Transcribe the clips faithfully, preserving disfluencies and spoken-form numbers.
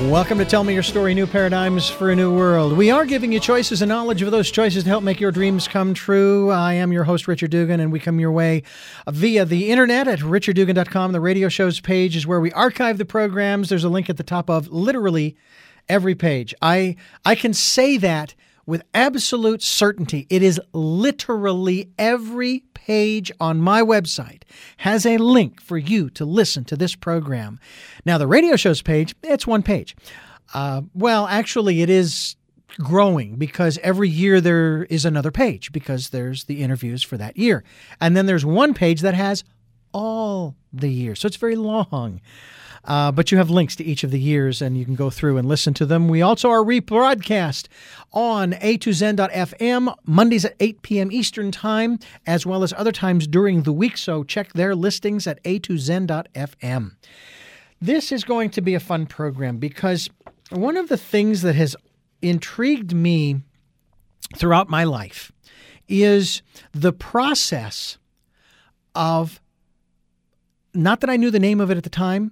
Welcome to Tell Me Your Story, New Paradigms for a New World. We are giving you choices and knowledge of those choices to help make your dreams come true. I am your host, Richard Dugan, and we come your way via the internet at richard dugan dot com. The radio shows page is where we archive the programs. There's a link at the top of literally every page. I I can say that with absolute certainty. It is literally every page on my website has a link for you to listen to this program. Now, the radio shows page, it's one page. Uh, well, actually, it is growing because every year there is another page because there's the interviews for that year. And then there's one page that has all the years. So it's very long. Uh, but you have links to each of the years, and you can go through and listen to them. We also are rebroadcast on A two Zen dot F M, Mondays at eight p.m. Eastern Time, as well as other times during the week, so check their listings at A two Zen dot F M. This is going to be a fun program because one of the things that has intrigued me throughout my life is the process of, not that I knew the name of it at the time,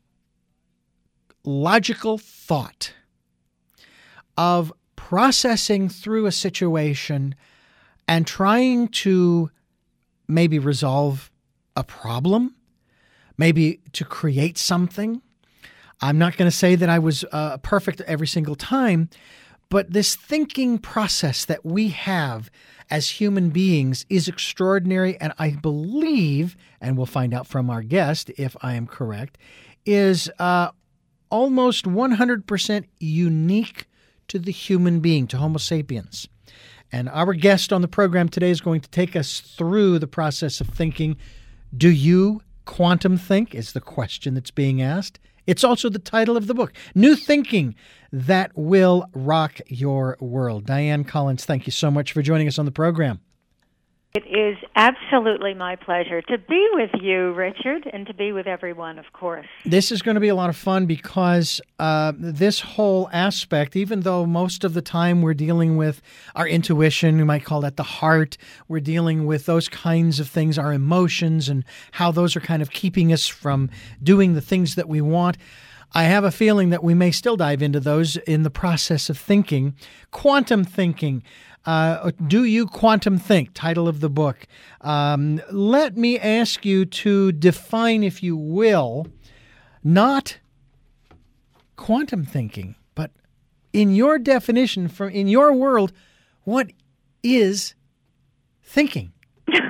logical thought, of processing through a situation and trying to maybe resolve a problem, maybe to create something. I'm not going to say that I was uh, perfect every single time, but this thinking process that we have as human beings is extraordinary, and I believe, and we'll find out from our guest if I am correct, is uh, almost one hundred percent unique to the human being, to Homo sapiens. And our guest on the program today is going to take us through the process of thinking. Do you quantum think is the question that's being asked. It's also the title of the book, New Thinking That Will Rock Your World. Diane Collins, thank you so much for joining us on the program. It is absolutely my pleasure to be with you, Richard, and to be with everyone, of course. This is going to be a lot of fun because uh, this whole aspect, even though most of the time we're dealing with our intuition, we might call that the heart, we're dealing with those kinds of things, our emotions, and how those are kind of keeping us from doing the things that we want. I have a feeling that we may still dive into those in the process of thinking. Quantum thinking. Uh, do you quantum think? Title of the book. Um, let me ask you to define, if you will, not quantum thinking, but in your definition, from in your world, what is thinking? oh,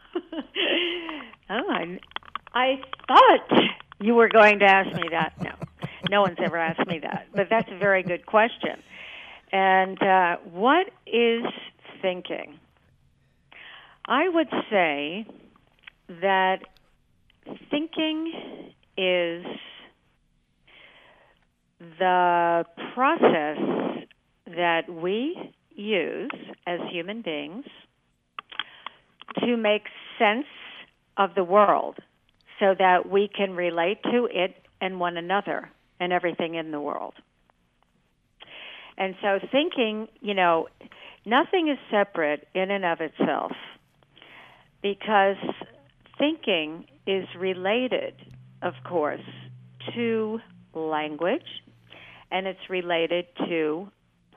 I, I thought you were going to ask me that. No, no one's ever asked me that, but that's a very good question. And uh, what is thinking? I would say that thinking is the process that we use as human beings to make sense of the world so that we can relate to it and one another and everything in the world. And so thinking, you know, nothing is separate in and of itself because thinking is related, of course, to language, and it's related to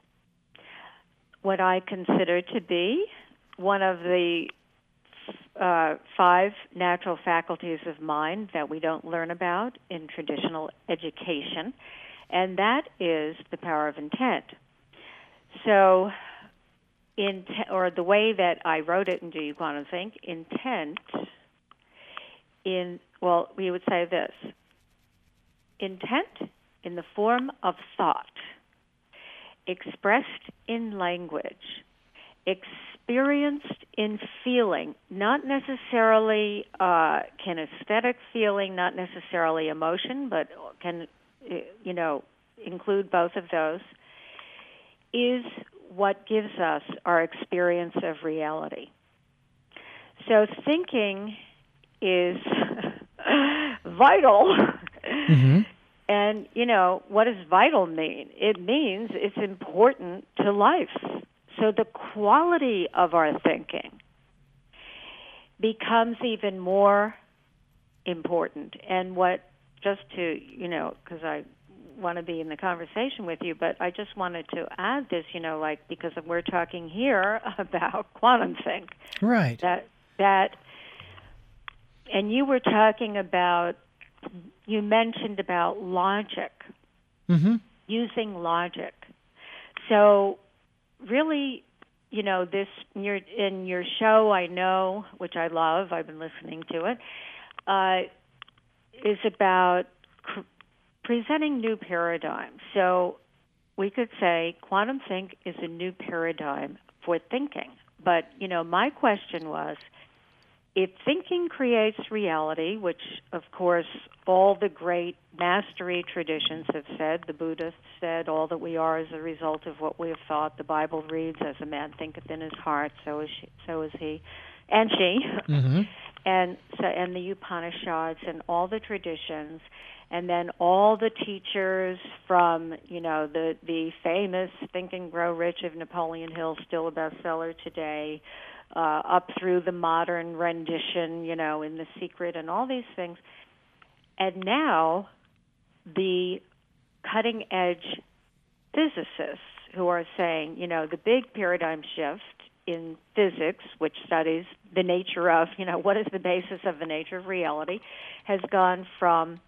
what I consider to be one of the uh, five natural faculties of mind that we don't learn about in traditional education. And that is the power of intent. So, in or the way that I wrote it in Do You Quantum Think, intent, in, well, we would say this, intent in the form of thought, expressed in language, experienced in feeling, not necessarily uh, kinesthetic feeling, not necessarily emotion, but can you know, include both of those, is what gives us our experience of reality. So thinking is vital. Mm-hmm. And, you know, what does vital mean? It means it's important to life. So the quality of our thinking becomes even more important. And what Just to, you know, because I want to be in the conversation with you, but I just wanted to add this, you know, like, because we're talking here about quantum think. Right. That, that, and you were talking about, you mentioned about logic, mm-hmm. using logic. So really, you know, this, in your, in your show, I know, which I love, I've been listening to it, uh, is about cr- presenting new paradigms. So we could say quantum think is a new paradigm for thinking. But, you know, my question was, if thinking creates reality, which, of course, all the great mastery traditions have said, the Buddhists said, all that we are is a result of what we have thought. The Bible reads, as a man thinketh in his heart, so is, she, so is he, and she. Mm-hmm. And so, and the Upanishads and all the traditions, and then all the teachers from, you know, the the famous Think and Grow Rich of Napoleon Hill, still a bestseller today, uh, up through the modern rendition, you know, in The Secret and all these things. And now the cutting edge physicists who are saying, you know, the big paradigm shift in physics, which studies the nature of, you know, what is the basis of the nature of reality, has gone from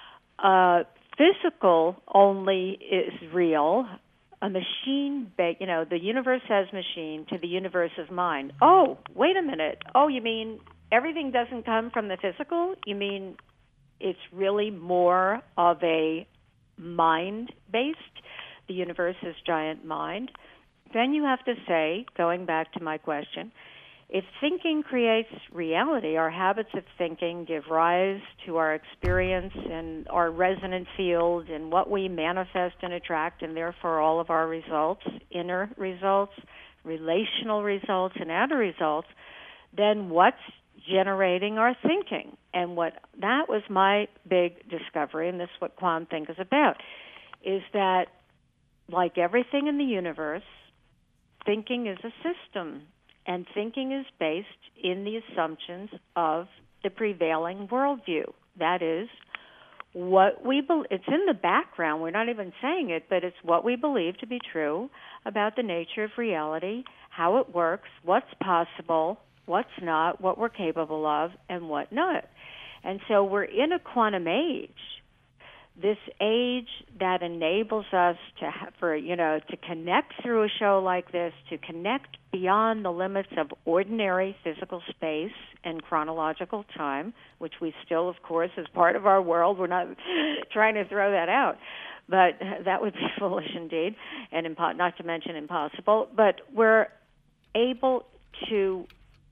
uh, physical only is real, a machine, ba- you know, the universe as machine, to the universe of mind. Oh, wait a minute. Oh, you mean everything doesn't come from the physical? You mean it's really more of a mind-based? The universe is giant mind. Then you have to say, going back to my question, if thinking creates reality, our habits of thinking give rise to our experience and our resonant field and what we manifest and attract, and therefore all of our results, inner results, relational results, and outer results, then what's generating our thinking? And what that was my big discovery, and this is what quantum think is about, is that like everything in the universe, thinking is a system, and thinking is based in the assumptions of the prevailing worldview. That is, what we be- it's in the background. We're not even saying it, but it's what we believe to be true about the nature of reality, how it works, what's possible, what's not, what we're capable of, and what not. And so we're in a quantum age. This age that enables us to, ha- for you know, to connect through a show like this, to connect beyond the limits of ordinary physical space and chronological time, which we still, of course, is part of our world. We're not trying to throw that out, but that would be foolish indeed, and impo- not to mention impossible. But we're able to.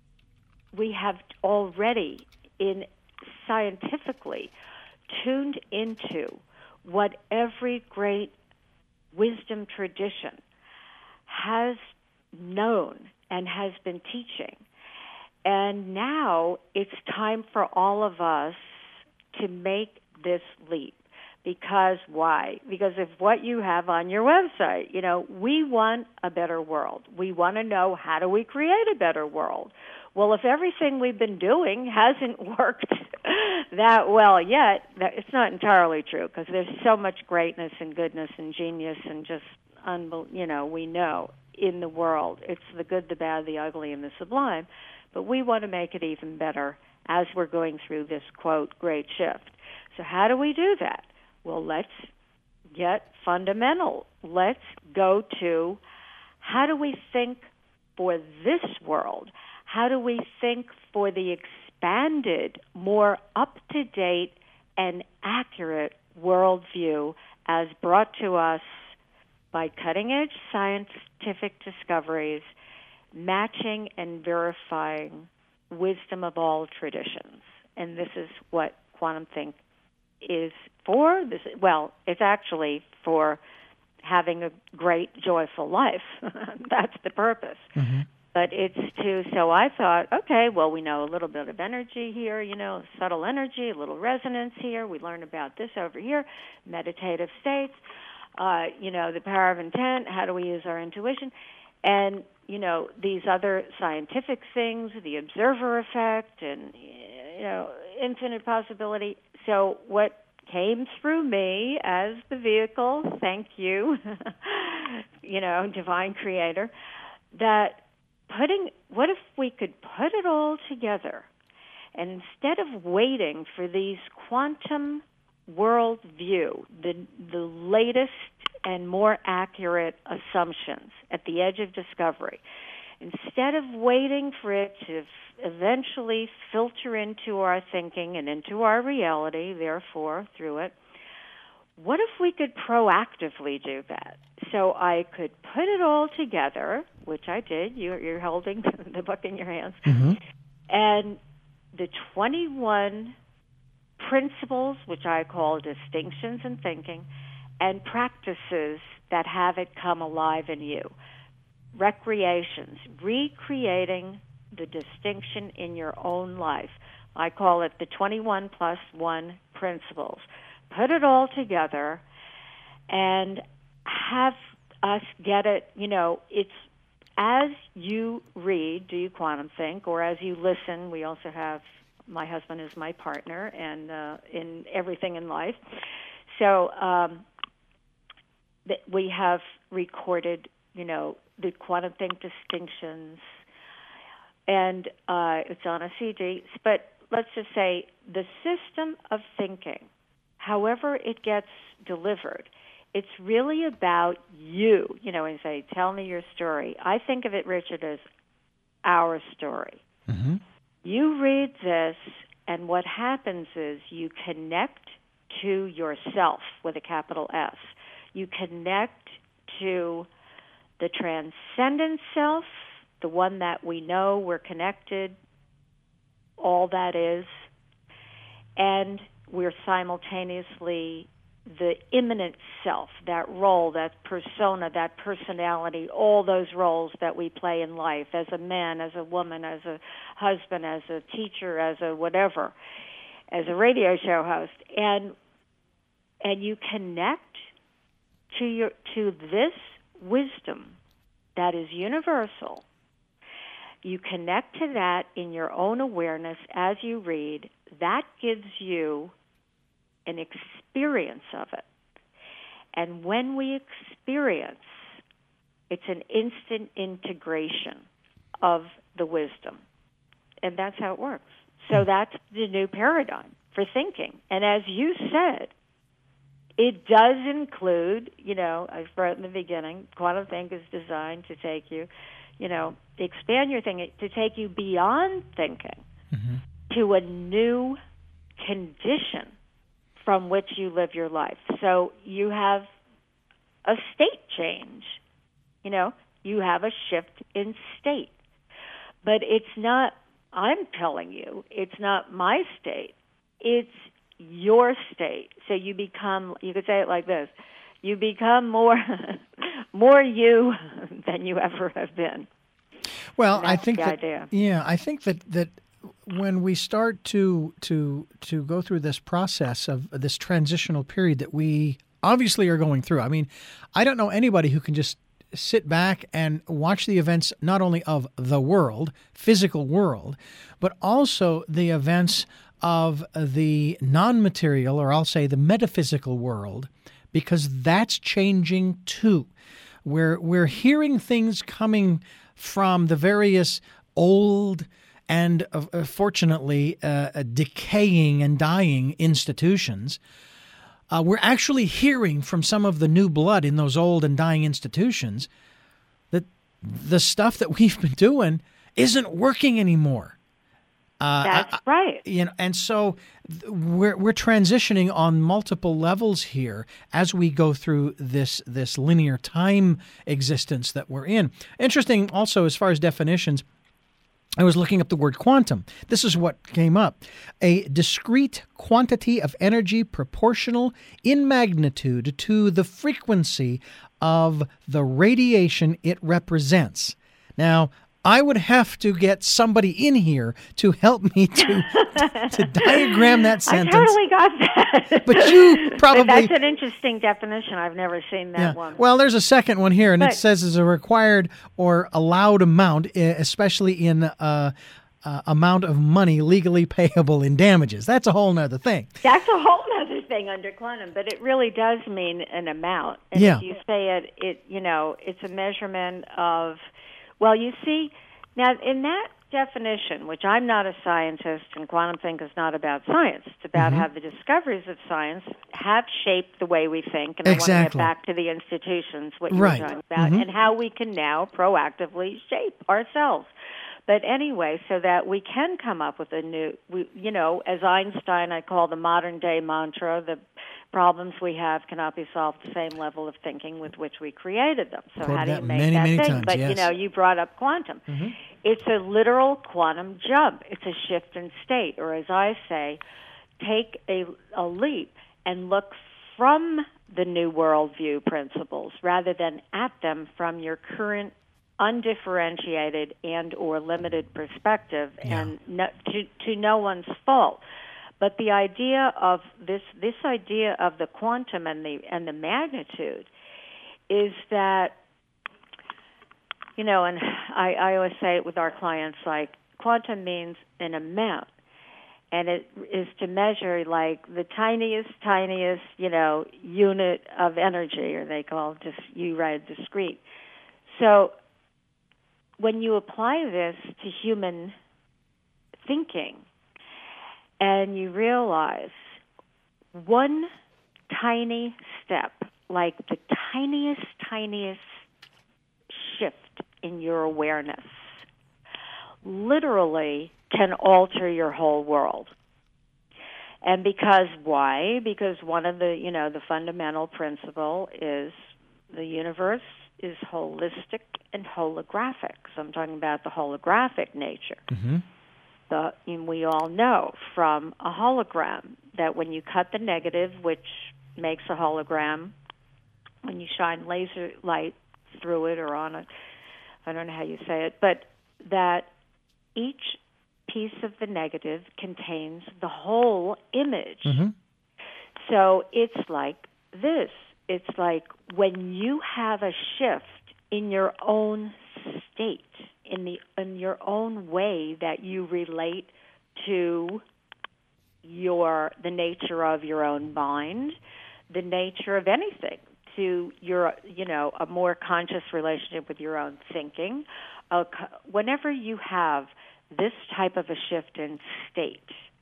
We have already, in scientifically, tuned into what every great wisdom tradition has known and has been teaching. And now it's time for all of us to make this leap. Because why? Because of what you have on your website. You know, we want a better world. We want to know, how do we create a better world? Well, if everything we've been doing hasn't worked that well yet, that, it's not entirely true, because there's so much greatness and goodness and genius and just, unbel- you know, we know in the world. It's the good, the bad, the ugly, and the sublime. But we want to make it even better as we're going through this, quote, great shift. So how do we do that? Well, let's get fundamental. Let's go to, how do we think for this world? How do we think for the expanded, more up-to-date and accurate worldview as brought to us by cutting-edge scientific discoveries, matching and verifying wisdom of all traditions? And this is what quantum think is for. This, well, it's actually for having a great, joyful life. That's the purpose. Mm-hmm. But it's to, so I thought, okay, well, we know a little bit of energy here, you know, subtle energy, a little resonance here. We learn about this over here, meditative states, uh, you know, the power of intent, how do we use our intuition? And, you know, these other scientific things, the observer effect and, you know, infinite possibility. So what came through me as the vehicle, thank you, you know, divine creator, that putting, what if we could put it all together, and instead of waiting for these quantum world view, the the latest and more accurate assumptions at the edge of discovery, instead of waiting for it to f- eventually filter into our thinking and into our reality, therefore, through it, what if we could proactively do that? So I could put it all together, which I did. You're, you're holding the book in your hands. Mm-hmm. And the twenty-one principles, which I call distinctions in thinking, and practices that have it come alive in you. Recreations, recreating the distinction in your own life. I call it the twenty-one plus one principles. Put it all together and have us get it, you know, it's as you read, do you quantum think, or as you listen. We also have, my husband is my partner and uh, in everything in life. So um, th- we have recorded, you know, the quantum think distinctions, and uh, it's on a C D. But let's just say the system of thinking, however it gets delivered, it's really about you. You know, when you say, tell me your story, I think of it, Richard, as our story. Mm-hmm. You read this, and what happens is you connect to yourself with a capital S. You connect to the transcendent self, the one that we know we're connected, all that is, and we're simultaneously the immanent self, that role, that persona, that personality, all those roles that we play in life as a man, as a woman, as a husband, as a teacher, as a whatever, as a radio show host. And and you connect to your to this wisdom that is universal. You connect to that in your own awareness as you read. That gives you an experience of it. And when we experience, it's an instant integration of the wisdom. And that's how it works. So that's the new paradigm for thinking. And as you said, it does include, you know, I wrote in the beginning, quantum think is designed to take you, you know, expand your thinking, to take you beyond thinking Mm-hmm. to a new condition from which you live your life. So you have a state change, you know, you have a shift in state. But it's not, I'm telling you, it's not my state, it's your state. So you become, you could say it like this, you become more, more you than you ever have been. Well, That's I think the that, idea. yeah, I think that, that when we start to to to go through this process of this transitional period that we obviously are going through, I mean, I don't know anybody who can just sit back and watch the events not only of the world, physical world, but also the events of the non-material, or I'll say the metaphysical world, because that's changing too. We're we're hearing things coming from the various old and uh, fortunately uh, uh, decaying and dying institutions. Uh, we're actually hearing from some of the new blood in those old and dying institutions that the stuff that we've been doing isn't working anymore. Uh, That's I, right. You know, and so th- we're we're transitioning on multiple levels here as we go through this this linear time existence that we're in. Interesting, also as far as definitions, I was looking up the word quantum. This is what came up: a discrete quantity of energy proportional in magnitude to the frequency of the radiation it represents. Now, I would have to get somebody in here to help me to to diagram that sentence. I totally got that. But you probably... But that's an interesting definition. I've never seen that yeah. one. Well, there's a second one here, and but, it says is a required or allowed amount, especially in uh, uh, amount of money legally payable in damages. That's a whole nother thing. That's a whole other thing under quantum, but it really does mean an amount. And yeah. if you say it, it, you know, it's a measurement of, well, you see, now in that definition, which I'm not a scientist, and quantum think is not about science. It's about mm-hmm. how the discoveries of science have shaped the way we think. And exactly. I want to get back to the institutions, what you right. were talking about, mm-hmm. and how we can now proactively shape ourselves. But anyway, so that we can come up with a new, we, you know, as Einstein, I call the modern day mantra, the problems we have cannot be solved at the same level of thinking with which we created them. So Quoted how do you that make many, that many thing? times, But, yes. you know, you brought up quantum. Mm-hmm. It's a literal quantum jump. It's a shift in state, or as I say, take a, a leap and look from the new worldview principles rather than at them from your current undifferentiated and or limited perspective, yeah. and no, to, to no one's fault. But the idea of this this idea of the quantum and the and the magnitude is that, you know, and I, I always say it with our clients, like quantum means an amount, and it is to measure like the tiniest, tiniest, you know, unit of energy, or they call just you right discrete. So when you apply this to human thinking, and you realize one tiny step, like the tiniest, tiniest shift in your awareness, literally can alter your whole world. And because why? Because one of the, you know, the fundamental principle is the universe is holistic and holographic. So I'm talking about the holographic nature. Mm-hmm. The, and we all know from a hologram that when you cut the negative, which makes a hologram, when you shine laser light through it or on it, I don't know how you say it, but that each piece of the negative contains the whole image. Mm-hmm. So it's like this. It's like when you have a shift in your own state, in the in your own way that you relate to your the nature of your own mind, the nature of anything, to your you know a more conscious relationship with your own thinking. Uh, whenever you have this type of a shift in state,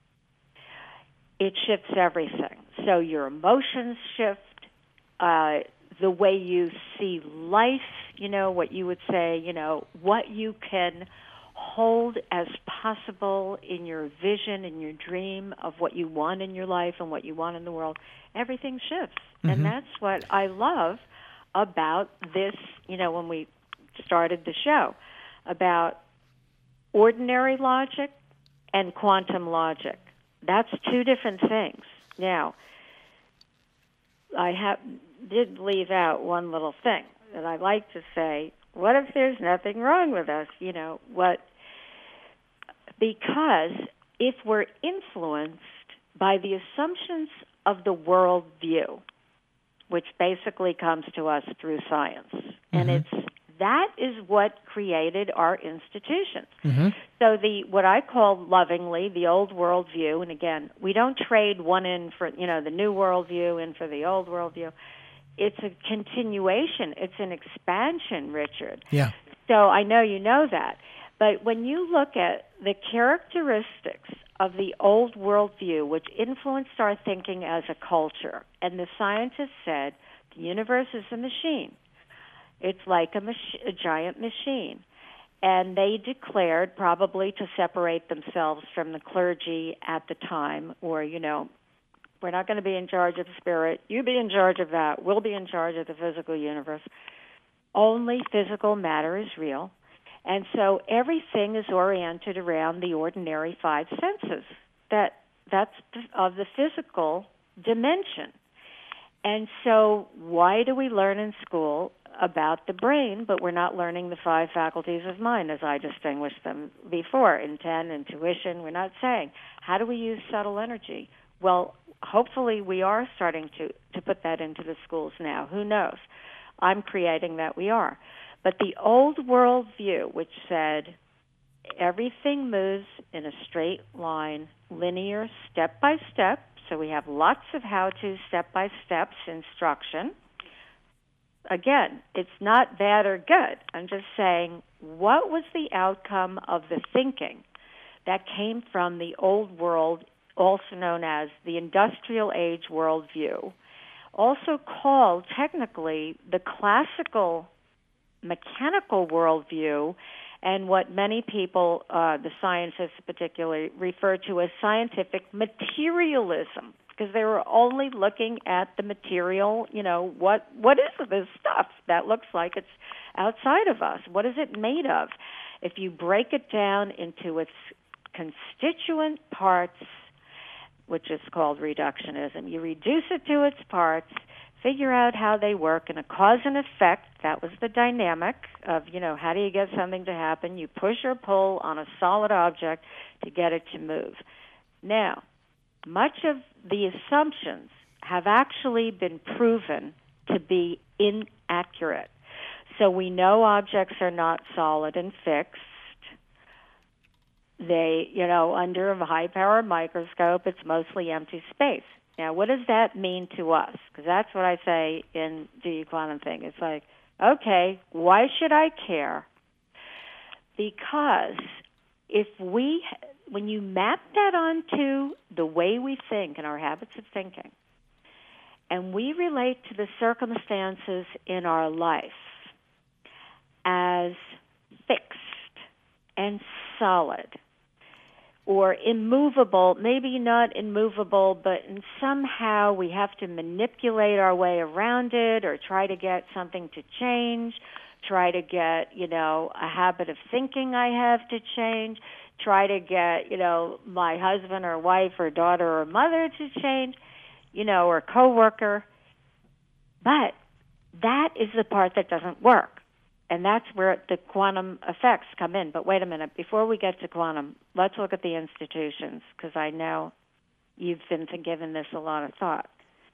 it shifts everything. So your emotions shift. Uh, the way you see life, you know, what you would say, you know, what you can hold as possible in your vision, in your dream of what you want in your life and what you want in the world, everything shifts. Mm-hmm. And that's what I love about this, you know, when we started the show, about ordinary logic and quantum logic. That's two different things. Now, I have did leave out one little thing that I like to say. What if there's nothing wrong with us? You know, what? Because if we're influenced by the assumptions of the world view, which basically comes to us through science, mm-hmm. and it's that is what created our institutions. Mm-hmm. So the what I call lovingly the old world view, and again, we don't trade one in for you know the new world view in for the old world view. It's a continuation. It's an expansion, Richard. Yeah. So I know you know that. But when you look at the characteristics of the old worldview, which influenced our thinking as a culture, and the scientists said the universe is a machine. It's like a, mach- a giant machine. And they declared probably to separate themselves from the clergy at the time, or, you know, we're not going to be in charge of the spirit. You be in charge of that. We'll be in charge of the physical universe. Only physical matter is real. And so everything is oriented around the ordinary five senses. That that's of the physical dimension. And so why do we learn in school about the brain, but we're not learning the five faculties of mind, as I distinguished them before, intent, intuition? We're not saying, how do we use subtle energy? Well, hopefully we are starting to, to put that into the schools now. Who knows? I'm creating that we are. But the old world view, which said everything moves in a straight line, linear, step by step. So we have lots of how-to step-by-steps instruction. Again, it's not bad or good. I'm just saying, what was the outcome of the thinking that came from the old world, also known as the industrial age worldview, also called technically the classical mechanical worldview, and what many people, uh, the scientists particularly, refer to as scientific materialism, because they were only looking at the material, you know, what what is this stuff that looks like it's outside of us? What is it made of? If you break it down into its constituent parts, which is called reductionism, you reduce it to its parts, figure out how they work in a cause and effect. That was the dynamic of, you know, how do you get something to happen? You push or pull on a solid object to get it to move. Now, much of the assumptions have actually been proven to be inaccurate. So we know objects are not solid and fixed. They, you know, under a high-power microscope, it's mostly empty space. Now, what does that mean to us? Because that's what I say in the quantum thing. It's like, okay, why should I care? Because if we, when you map that onto the way we think and our habits of thinking, and we relate to the circumstances in our life as fixed and solid, or immovable, maybe not immovable, but somehow we have to manipulate our way around it or try to get something to change, try to get, you know, a habit of thinking I have to change, try to get, you know, my husband or wife or daughter or mother to change, you know, or coworker. But that is the part that doesn't work. And that's where the quantum effects come in. But wait a minute, before we get to quantum, let's look at the institutions, because I know you've been giving this a lot of thought.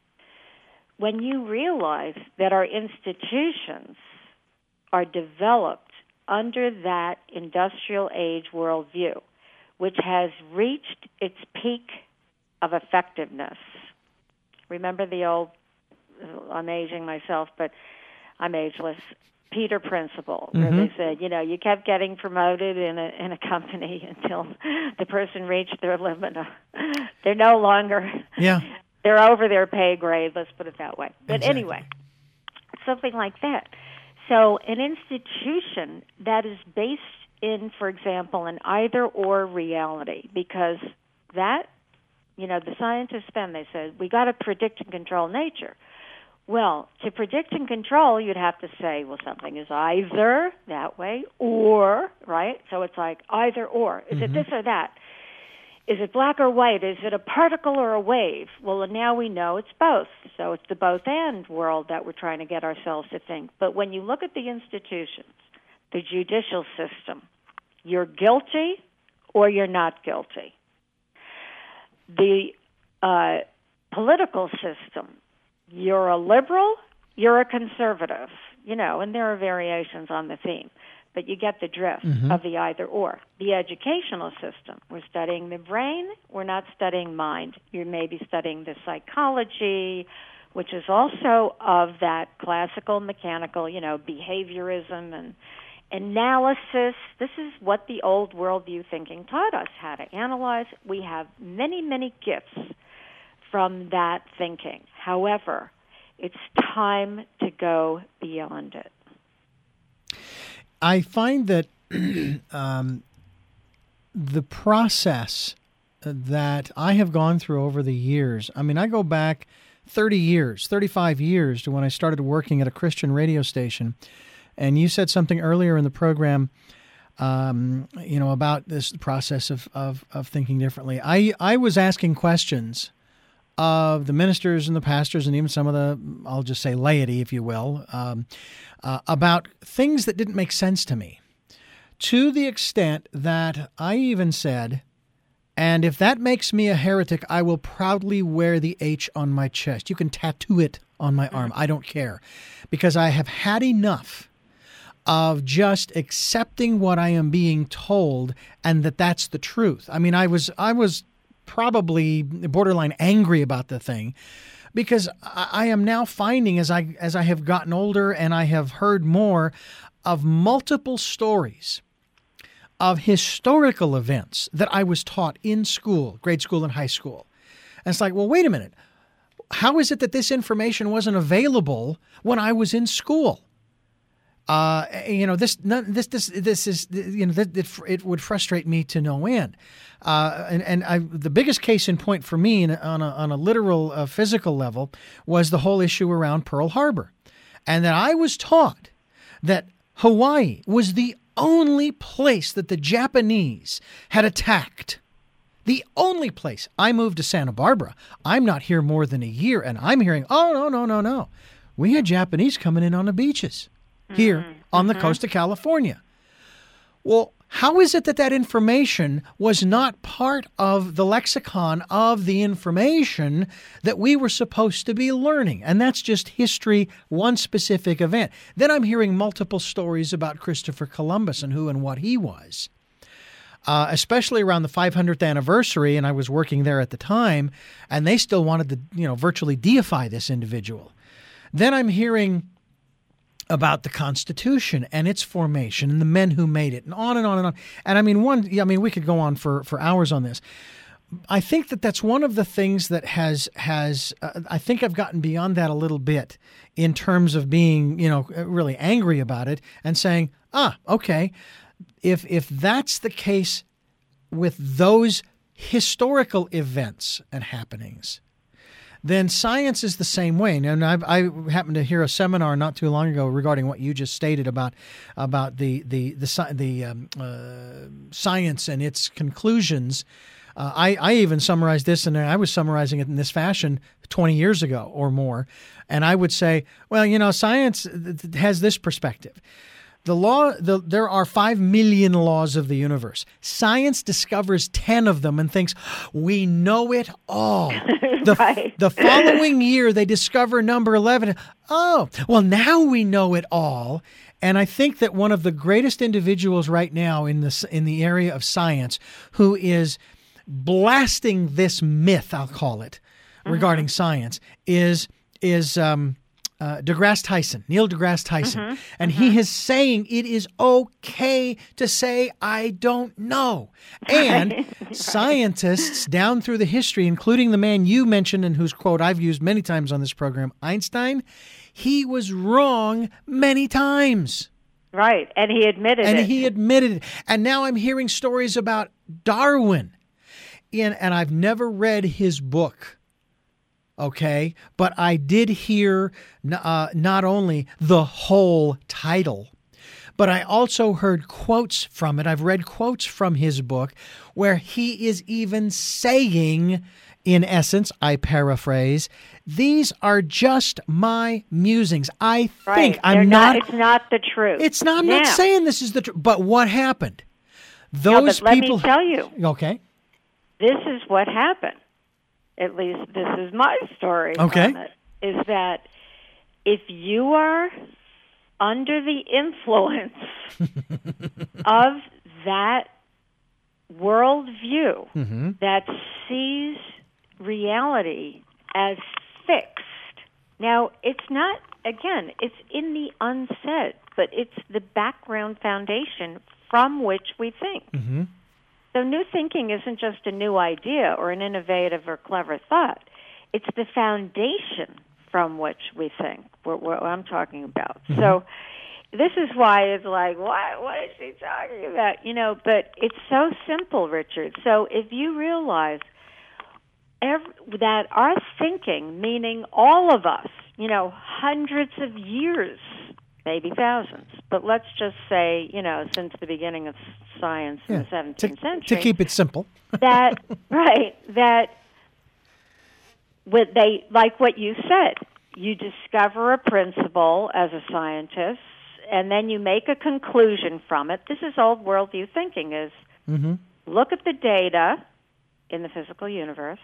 When you realize that our institutions are developed under that industrial age worldview, which has reached its peak of effectiveness. Remember the old, I'm aging myself, but I'm ageless, Peter Principle, where mm-hmm. they said, you know, you kept getting promoted in a in a company until the person reached their limit. They're no longer, yeah. they're over their pay grade, let's put it that way. But exactly. anyway, something like that. So an institution that is based in, for example, an either-or reality, because that, you know, the scientists then, they said, we got to predict and control nature. Well, to predict and control, you'd have to say, well, something is either that way or, right? So it's like either or. Is mm-hmm. it this or that? Is it black or white? Is it a particle or a wave? Well, now we know it's both. So it's the both-and world that we're trying to get ourselves to think. But when you look at the institutions, the judicial system, you're guilty or you're not guilty. The uh, political system, you're a liberal, you're a conservative, you know, and there are variations on the theme, but you get the drift mm-hmm. of the either-or. The educational system, we're studying the brain, we're not studying mind. You may be studying the psychology, which is also of that classical, mechanical, you know, behaviorism and analysis. This is what the old worldview thinking taught us, how to analyze. We have many, many gifts from that thinking. However, it's time to go beyond it. I find that um, the process that I have gone through over the years, I mean, I go back thirty years, thirty-five years to when I started working at a Christian radio station. And you said something earlier in the program, um, you know, about this process of, of, of thinking differently. I, I was asking questions of the ministers and the pastors and even some of the, I'll just say laity, if you will, um, uh, about things that didn't make sense to me, to the extent that I even said, and if that makes me a heretic, I will proudly wear the H on my chest. You can tattoo it on my arm. I don't care, because I have had enough of just accepting what I am being told and that that's the truth. I mean, I was I was probably borderline angry about the thing because I, I am now finding as I as I have gotten older and I have heard more of multiple stories of historical events that I was taught in school, grade school and high school. And it's like, well, wait a minute. How is it that this information wasn't available when I was in school? Uh, you know, this, this, this, this is, you know, it, it would frustrate me to no end. Uh, and and I, the biggest case in point for me in, on a, on a literal uh, physical level was the whole issue around Pearl Harbor. And that I was taught that Hawaii was the only place that the Japanese had attacked. The only place. I moved to Santa Barbara. I'm not here more than a year, and I'm hearing, oh, no, no, no, no. We had Japanese coming in on the beaches here mm-hmm. on the mm-hmm. coast of California. Well, how is it that that information was not part of the lexicon of the information that we were supposed to be learning? And that's just history, one specific event. Then I'm hearing multiple stories about Christopher Columbus and who and what he was, uh, especially around the five hundredth anniversary. And I was working there at the time, and they still wanted to, you know, virtually deify this individual. Then I'm hearing about the Constitution and its formation and the men who made it, and on and on and on. And I mean, one, I mean, we could go on for, for hours on this. I think that that's one of the things that has, has uh, I think I've gotten beyond that a little bit in terms of being, you know, really angry about it and saying, ah, okay, if, if that's the case with those historical events and happenings, then science is the same way. And I, I happened to hear a seminar not too long ago regarding what you just stated about about the the the, the um, uh, science and its conclusions. Uh, I, I even summarized this, and I was summarizing it in this fashion twenty years ago or more. And I would say, well, you know, science has this perspective. The law, the, there are five million laws of the universe. Science discovers ten of them and thinks, we know it all. The, right. the following year, they discover number eleven. Oh, well, now we know it all. And I think that one of the greatest individuals right now in this in the area of science who is blasting this myth, I'll call it, mm-hmm. regarding science is is um, uh, DeGrasse Tyson, Neil deGrasse Tyson. Mm-hmm. And mm-hmm. he is saying it is okay to say, I don't know. And right. scientists down through the history, including the man you mentioned and whose quote I've used many times on this program, Einstein, he was wrong many times. Right. And he admitted and it. And he admitted it. And now I'm hearing stories about Darwin. In, and I've never read his book. Okay, but I did hear uh, not only the whole title, but I also heard quotes from it. I've read quotes from his book where he is even saying, in essence, I paraphrase, these are just my musings. I think right. I'm They're not, not. It's not the truth. It's not. I'm now. not saying this is the truth. But what happened? Those no, but people. Let me tell you. Okay. This is what happened. At least this is my story okay. on it, is that if you are under the influence of that worldview mm-hmm. that sees reality as fixed, now it's not, again, it's in the unsaid, but it's the background foundation from which we think. Mm-hmm. So new thinking isn't just a new idea or an innovative or clever thought. It's the foundation from which we think, what, what I'm talking about. Mm-hmm. So this is why it's like, what, what is she talking about? You know, but it's so simple, Richard. So if you realize every, that our thinking, meaning all of us, you know, hundreds of years, maybe thousands, but let's just say, you know, since the beginning of science yeah, in the seventeenth to, century. To keep it simple. that, right, that with they, like what you said, you discover a principle as a scientist, and then you make a conclusion from it. This is old worldview thinking, is mm-hmm. look at the data in the physical universe,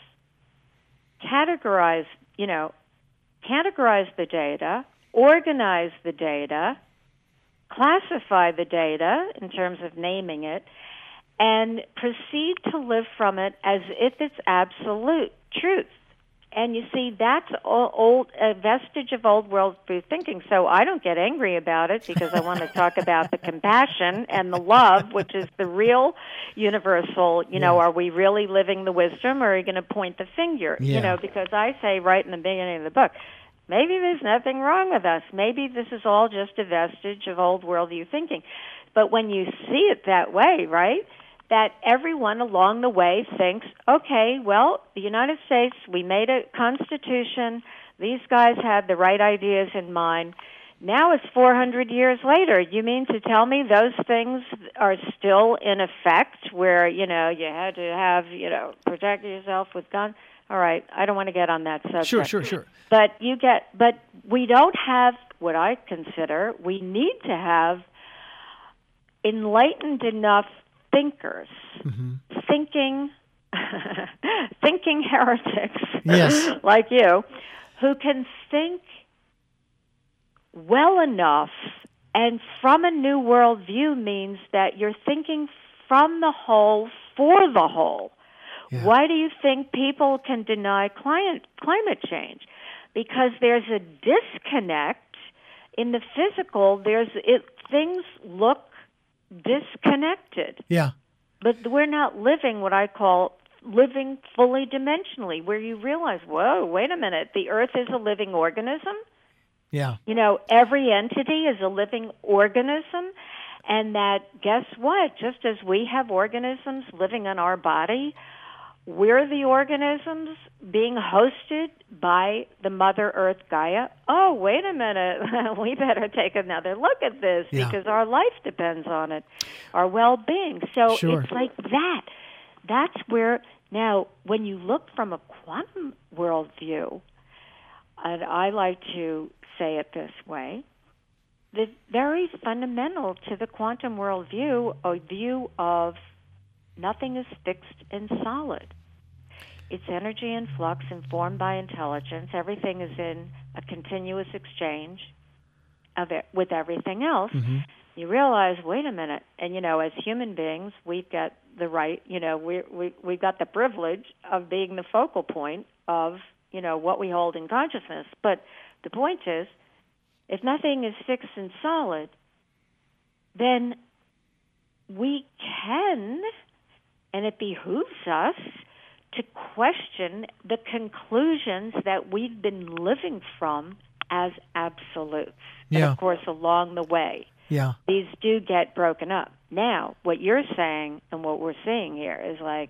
categorize, you know, categorize the data, organize the data, classify the data in terms of naming it, and proceed to live from it as if it's absolute truth. And you see, that's old, a vestige of old world view thinking. So I don't get angry about it because I want to talk about the compassion and the love, which is the real universal, you know, yeah. Are we really living the wisdom, or are you going to point the finger? Yeah. You know, because I say right in the beginning of the book, maybe there's nothing wrong with us. Maybe this is all just a vestige of old worldview thinking. But when you see it that way, right, that everyone along the way thinks, okay, well, the United States, we made a constitution. These guys had the right ideas in mind. Now it's four hundred years later. You mean to tell me those things are still in effect where, you know, you had to have, you know, protect yourself with guns? All right, I don't want to get on that subject. Sure, sure, sure. But you get, but we don't have what I consider, we need to have enlightened enough thinkers, mm-hmm. thinking, thinking heretics, yes. like you, who can think well enough, and from a new world view means that you're thinking from the whole for the whole. Yeah. Why do you think people can deny climate climate change? Because there's a disconnect in the physical. There's it, things look disconnected. Yeah. But we're not living what I call living fully dimensionally, where you realize, whoa, wait a minute, the Earth is a living organism. Yeah. You know, every entity is a living organism, and that, guess what? Just as we have organisms living in our body, we're the organisms being hosted by the Mother Earth Gaia. Oh, wait a minute. We better take another look at this yeah. because our life depends on it, our well-being. So sure. it's like that. That's where, now, when you look from a quantum worldview, and I like to say it this way, the very fundamental to the quantum worldview, a view of nothing is fixed and solid. It's energy in flux informed by intelligence. Everything is in a continuous exchange of it with everything else. Mm-hmm. You realize, wait a minute, and you know, as human beings, we've got the right, you know, we we we've got the privilege of being the focal point of, you know, what we hold in consciousness. But the point is, if nothing is fixed and solid, then we can, and it behooves us to question the conclusions that we've been living from as absolutes. Yeah. And, of course, along the way, yeah. these do get broken up. Now, what you're saying and what we're seeing here is like,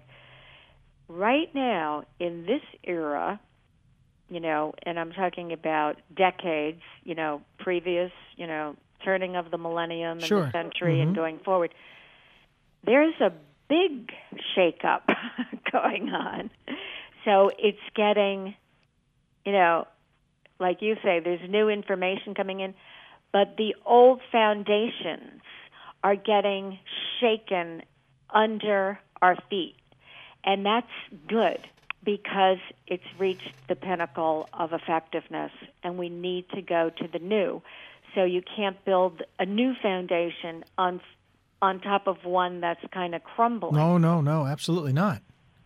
right now, in this era, you know, and I'm talking about decades, you know, previous, you know, turning of the millennium sure. and the century mm-hmm. and going forward, there's a big shakeup going on. So it's getting, you know, like you say, there's new information coming in, but the old foundations are getting shaken under our feet. And that's good because it's reached the pinnacle of effectiveness, and we need to go to the new. So you can't build a new foundation on on top of one that's kind of crumbling. No, no, no, absolutely not.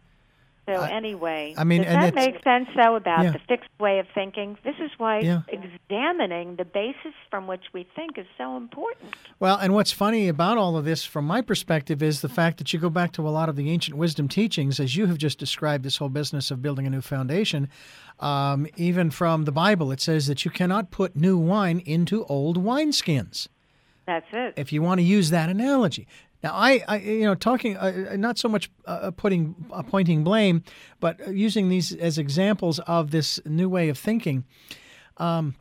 So I, anyway, I mean, does and that make sense, though, about yeah. the fixed way of thinking? This is why yeah. examining the basis from which we think is so important. Well, and what's funny about all of this, from my perspective, is the fact that you go back to a lot of the ancient wisdom teachings, as you have just described this whole business of building a new foundation. Um, even from the Bible, it says that you cannot put new wine into old wineskins. That's it. If you want to use that analogy. Now, I, I you know, talking, uh, not so much uh, putting, uh, pointing blame, but using these as examples of this new way of thinking. Um,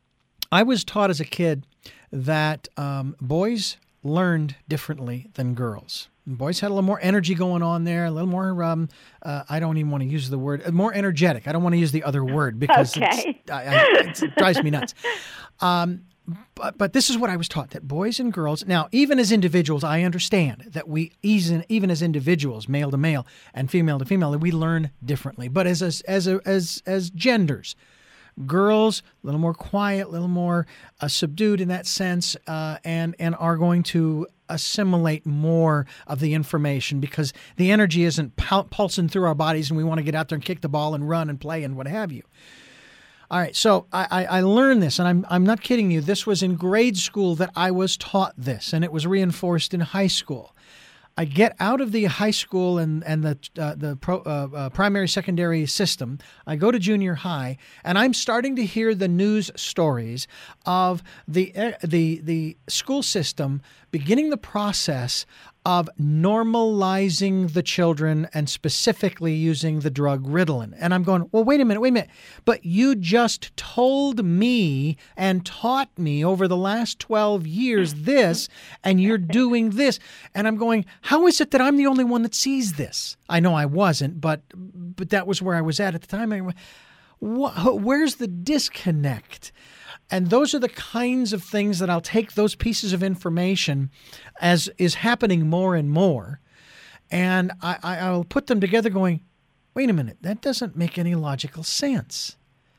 I was taught as a kid that um, boys learned differently than girls. Boys had a little more energy going on there, a little more, um, uh, I don't even want to use the word, uh, more energetic. I don't want to use the other word because okay. it's, I, I, it's, it drives me nuts. Um, But, but this is what I was taught, that boys and girls, now, even as individuals, I understand that we, even, even as individuals, male to male and female to female, we learn differently. But as as as as, as genders, girls, a little more quiet, a little more uh, subdued in that sense, uh, and and are going to assimilate more of the information because the energy isn't pul- pulsing through our bodies, and we want to get out there and kick the ball and run and play and what have you. All right, so I, I, I learned this, and I'm I'm not kidding you. This was in grade school that I was taught this, and it was reinforced in high school. I get out of the high school and and the uh, the pro, uh, uh, primary secondary system. I go to junior high, and I'm starting to hear the news stories of the uh, the the school system beginning the process of normalizing the children and specifically using the drug Ritalin. And I'm going, well, wait a minute, wait a minute. But you just told me and taught me over the last twelve years this, and you're doing this. And I'm going, how is it that I'm the only one that sees this? I know I wasn't, but but that was where I was at at the time. I went, what, where's the disconnect? And those are the kinds of things that I'll take those pieces of information as is happening more and more, and I, I, I'll put them together going, wait a minute, that doesn't make any logical sense.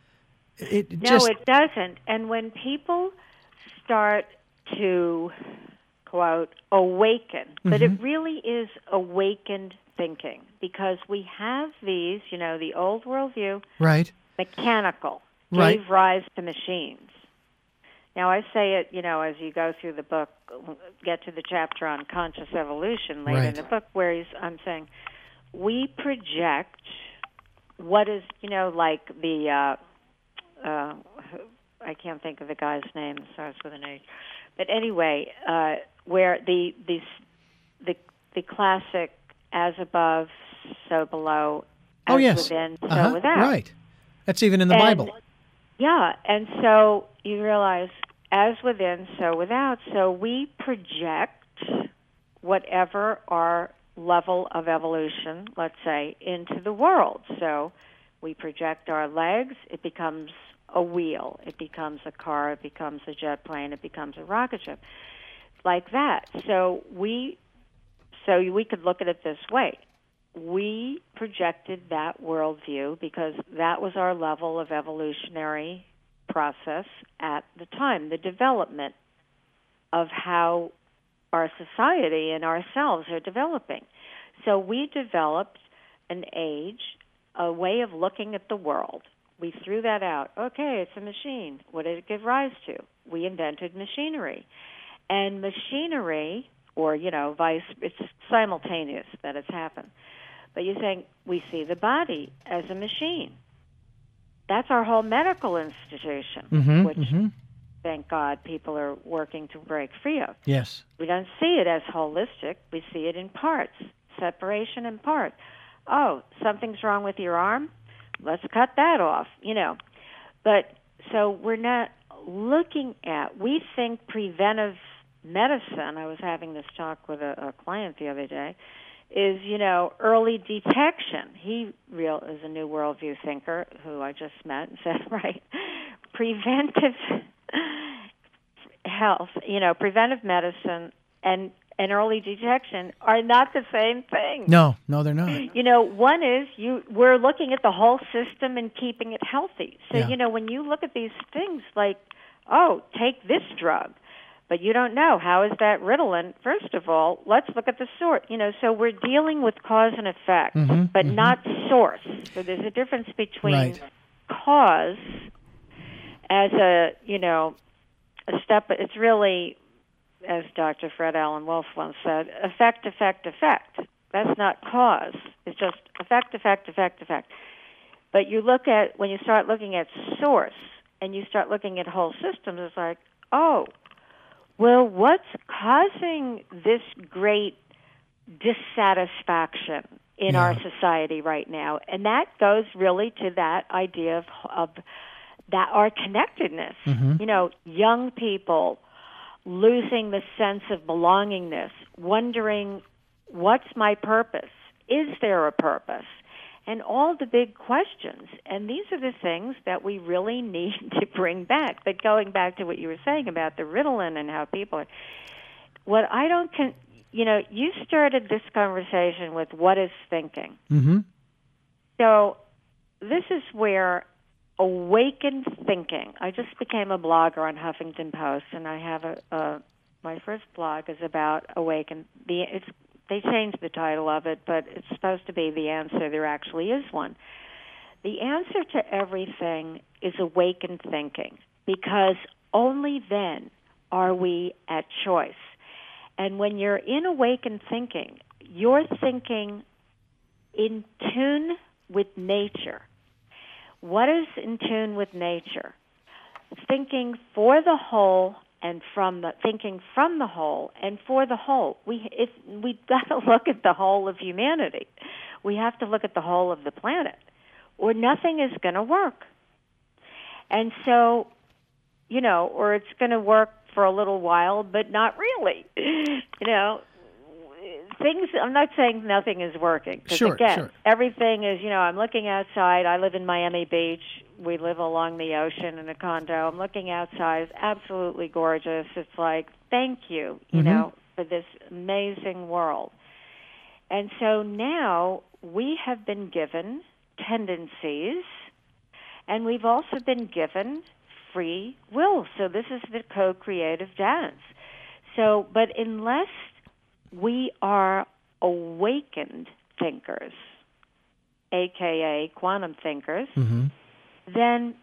It, it no, just, it doesn't. And when people start to, quote, awaken, mm-hmm. but it really is awakened thinking, because we have these, you know, the old worldview, right, mechanical, gave right. rise to machines. Now, I say it, you know, as you go through the book, get to the chapter on conscious evolution later right. in the book, where he's, I'm saying, we project what is, you know, like the, uh, uh, I can't think of the guy's name, it starts with an H. But anyway, uh, where the, the, the, the classic as above, so below, as oh, yes. within, so uh-huh. without. Right. That's even in the and, Bible. Yeah, and so you realize, as within, so without. So we project whatever our level of evolution, let's say, into the world. So we project our legs, it becomes a wheel, it becomes a car, it becomes a jet plane, it becomes a rocket ship, like that. So we, so we could look at it this way. We projected that worldview because that was our level of evolutionary process at the time, the development of how our society and ourselves are developing. So we developed an age, a way of looking at the world. We threw that out. Okay, it's a machine. What did it give rise to? We invented machinery. And machinery, or, you know, vice, it's simultaneous that it's happened. But you're saying we see the body as a machine. That's our whole medical institution, mm-hmm, which, mm-hmm. thank God, people are working to break free of. Yes. We don't see it as holistic. We see it in parts, separation in parts. Oh, something's wrong with your arm? Let's cut that off, you know. But so we're not looking at, we think preventive medicine, I was having this talk with a, a client the other day, is, you know, early detection. He real is a New Worldview thinker who I just met and said, right, preventive health, you know, preventive medicine and, and early detection are not the same thing. No, no, they're not. You know, one is you we're looking at the whole system and keeping it healthy. So, yeah. you know, when you look at these things like, oh, take this drug, but you don't know, how is that Ritalin? First of all, let's look at the source. You know, so we're dealing with cause and effect, mm-hmm, but mm-hmm. not source. So there's a difference between right. cause as a, you know, a step. It's really, as Doctor Fred Alan Wolf once said, effect, effect, effect. That's not cause. It's just effect, effect, effect, effect. But you look at, when you start looking at source and you start looking at whole systems, it's like, oh, well, what's causing this great dissatisfaction in yeah. our society right now? And that goes really to that idea of, of that our connectedness. Mm-hmm. You know, young people losing the sense of belongingness, wondering, what's my purpose? Is there a purpose? And all the big questions. And these are the things that we really need to bring back. But going back to what you were saying about the Ritalin and how people are, what I don't, con- you know, you started this conversation with what is thinking. Mm-hmm. So this is where awakened thinking. I just became a blogger on Huffington Post, and I have a, a my first blog is about awakened. The it's they changed the title of it, but it's supposed to be the answer. There actually is one. The answer to everything is awakened thinking, because only then are we at choice. And when you're in awakened thinking, you're thinking in tune with nature. What is in tune with nature? Thinking for the whole and from the thinking from the whole and for the whole. We if we've got to look at the whole of humanity. We have to look at the whole of the planet, or nothing is going to work. And so, you know, or it's going to work for a little while, but not really. You know, things, I'm not saying nothing is working. Because sure, again, sure. everything is, you know, I'm looking outside. I live in Miami Beach. We live along the ocean in a condo. I'm looking outside. It's absolutely gorgeous. It's like, thank you, you mm-hmm. know, for this amazing world. And so now we have been given tendencies, and we've also been given free will. So this is the co-creative dance. So, but unless we are awakened thinkers, a k a quantum thinkers, mm-hmm. then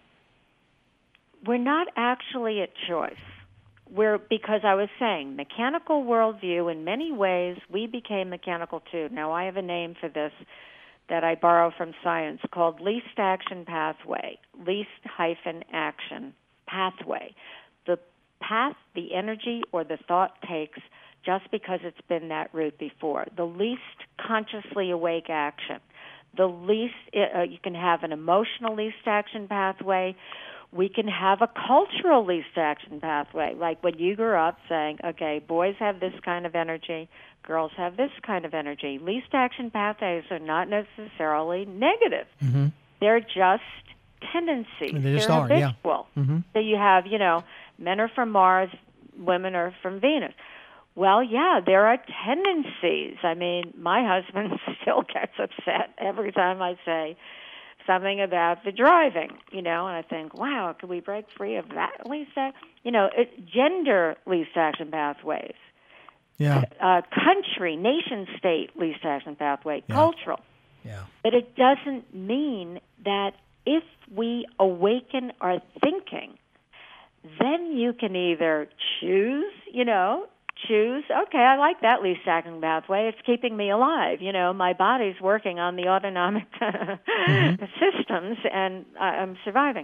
we're not actually at choice. We're, because I was saying, mechanical worldview, in many ways, we became mechanical too. Now, I have a name for this that I borrow from science called least action pathway, least hyphen action pathway. The path the energy or the thought takes just because it's been that route before. The least consciously awake action. The least, uh, you can have an emotional least action pathway. We can have a cultural least action pathway, like when you grew up saying, okay, boys have this kind of energy, girls have this kind of energy. Least action pathways are not necessarily negative. Mm-hmm. They're just tendencies. They just They're are, habitual. yeah. Mm-hmm. So you have, you know, men are from Mars, women are from Venus. Well, yeah, there are tendencies. I mean, my husband still gets upset every time I say something about the driving, you know, and I think, wow, could we break free of that least action? You know, it's gender least action pathways. Yeah. Uh, country, nation state least action pathway, yeah. cultural. Yeah. But it doesn't mean that if we awaken our thinking, then you can either choose, you know, choose, okay, I like that least action pathway. It's keeping me alive. You know, my body's working on the autonomic mm-hmm. systems, and I'm surviving.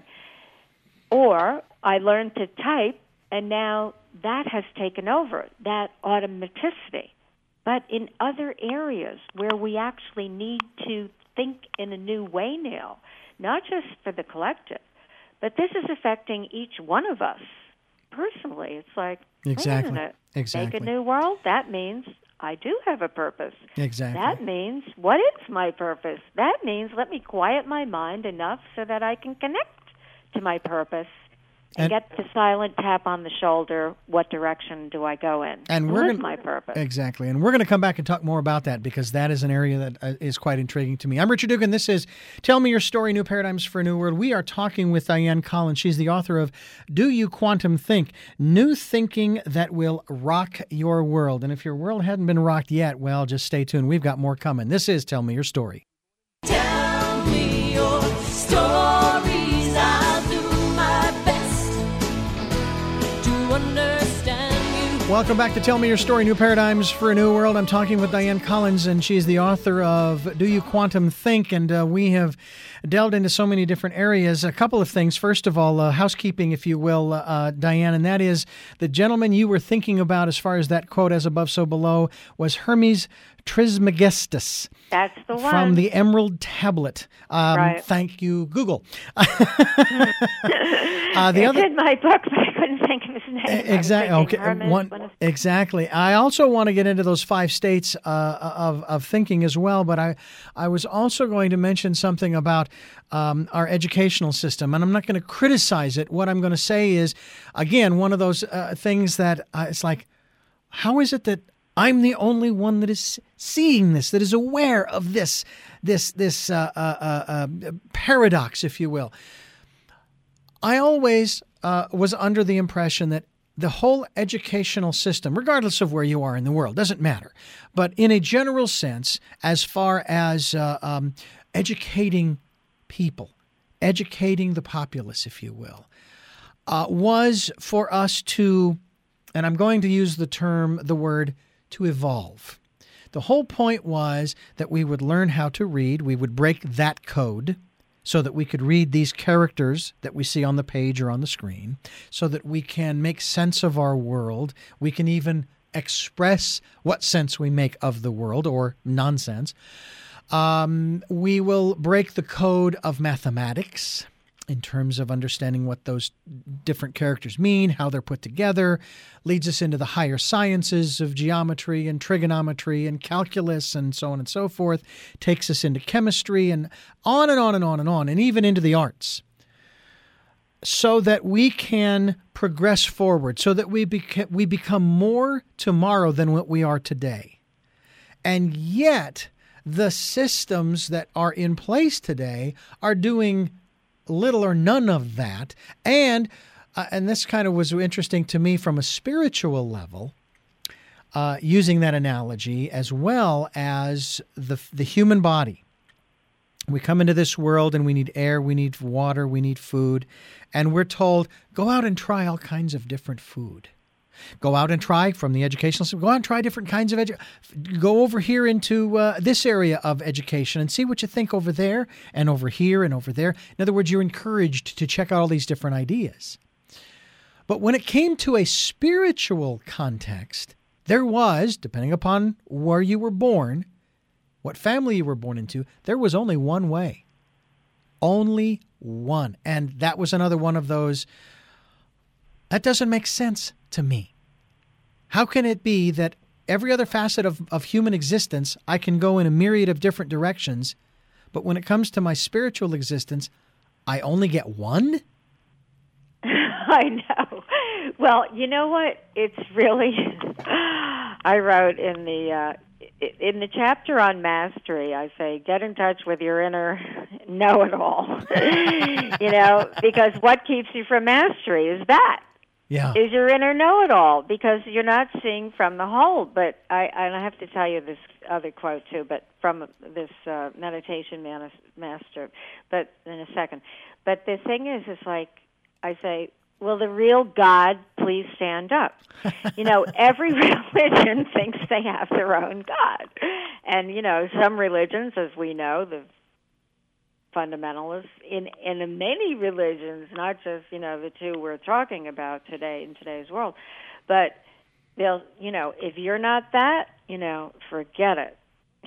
Or I learned to type, and now that has taken over, that automaticity. But in other areas where we actually need to think in a new way now, not just for the collective, but this is affecting each one of us personally. It's like, exactly. wait a minute, exactly. make a new world? That means I do have a purpose. Exactly. That means, what is my purpose? That means let me quiet my mind enough so that I can connect to my purpose and, and get the silent tap on the shoulder. What direction do I go in? And what we're is gonna, my purpose? Exactly. And we're going to come back and talk more about that, because that is an area that uh, is quite intriguing to me. I'm Richard Dugan. This is Tell Me Your Story, New Paradigms for a New World. We are talking with Diane Collins. She's the author of Do You Quantum Think? New Thinking That Will Rock Your World. And if your world hadn't been rocked yet, well, just stay tuned. We've got more coming. This is Tell Me Your Story. Tell me your stories. I'll do my best to understand you. Welcome back to Tell Me Your Story, New Paradigms for a New World. I'm talking with Diane Collins, and she's the author of Do You Quantum Think? And uh, we have delved into so many different areas. A couple of things. First of all, uh, housekeeping, if you will, uh, Diane, and that is the gentleman you were thinking about as far as that quote, as above, so below, was Hermes Trismegistus. That's the one. From the Emerald Tablet. Um, right. Thank you, Google. uh, the it's other, in my book, but I couldn't think of his name. Exactly. Okay. Hermes, One, exactly. I also want to get into those five states uh, of of thinking as well, but I I was also going to mention something about um, our educational system, and I'm not going to criticize it. What I'm going to say is, again, one of those uh, things that uh, it's like, how is it that I'm the only one that is seeing this, that is aware of this, this, this uh, uh, uh, paradox, if you will. I always uh, was under the impression that the whole educational system, regardless of where you are in the world, doesn't matter. But in a general sense, as far as uh, um, educating people, educating the populace, if you will, uh, was for us to, and I'm going to use the term, the word, to evolve. The whole point was that we would learn how to read. We would break that code so that we could read these characters that we see on the page or on the screen, so that we can make sense of our world. We can even express what sense we make of the world or nonsense. Um, we will break the code of mathematics in terms of understanding what those different characters mean, how they're put together, leads us into the higher sciences of geometry and trigonometry and calculus and so on and so forth, takes us into chemistry and on and on and on and on, and even into the arts, so that we can progress forward, so that we, beca- we become more tomorrow than what we are today. And yet, the systems that are in place today are doing little or none of that. And uh, and this kind of was interesting to me from a spiritual level, uh, using that analogy, as well as the the human body. We come into this world and we need air, we need water, we need food, and we're told, go out and try all kinds of different food. Go out and try from the educational system. Go out and try different kinds of edu- Go over here into uh, this area of education and see what you think over there and over here and over there. In other words, you're encouraged to check out all these different ideas. But when it came to a spiritual context, there was, depending upon where you were born, what family you were born into, there was only one way. Only one. And that was another one of those, that doesn't make sense to me. How can it be that every other facet of, of human existence, I can go in a myriad of different directions, but when it comes to my spiritual existence, I only get one? I know. Well, you know what? It's really, I wrote in the, uh, in the chapter on mastery, I say, get in touch with your inner know-it-all. You know, because what keeps you from mastery is that. Yeah. Is your inner know-it-all, because you're not seeing from the whole. But I, I have to tell you this other quote, too, but from this uh, meditation man- master, but in a second. But the thing is, it's like, I say, will the real God please stand up? You know, every religion thinks they have their own God. And, you know, some religions, as we know, the fundamentalists, in, in many religions, not just, you know, the two we're talking about today in today's world, but they'll, you know, if you're not that, you know, forget it.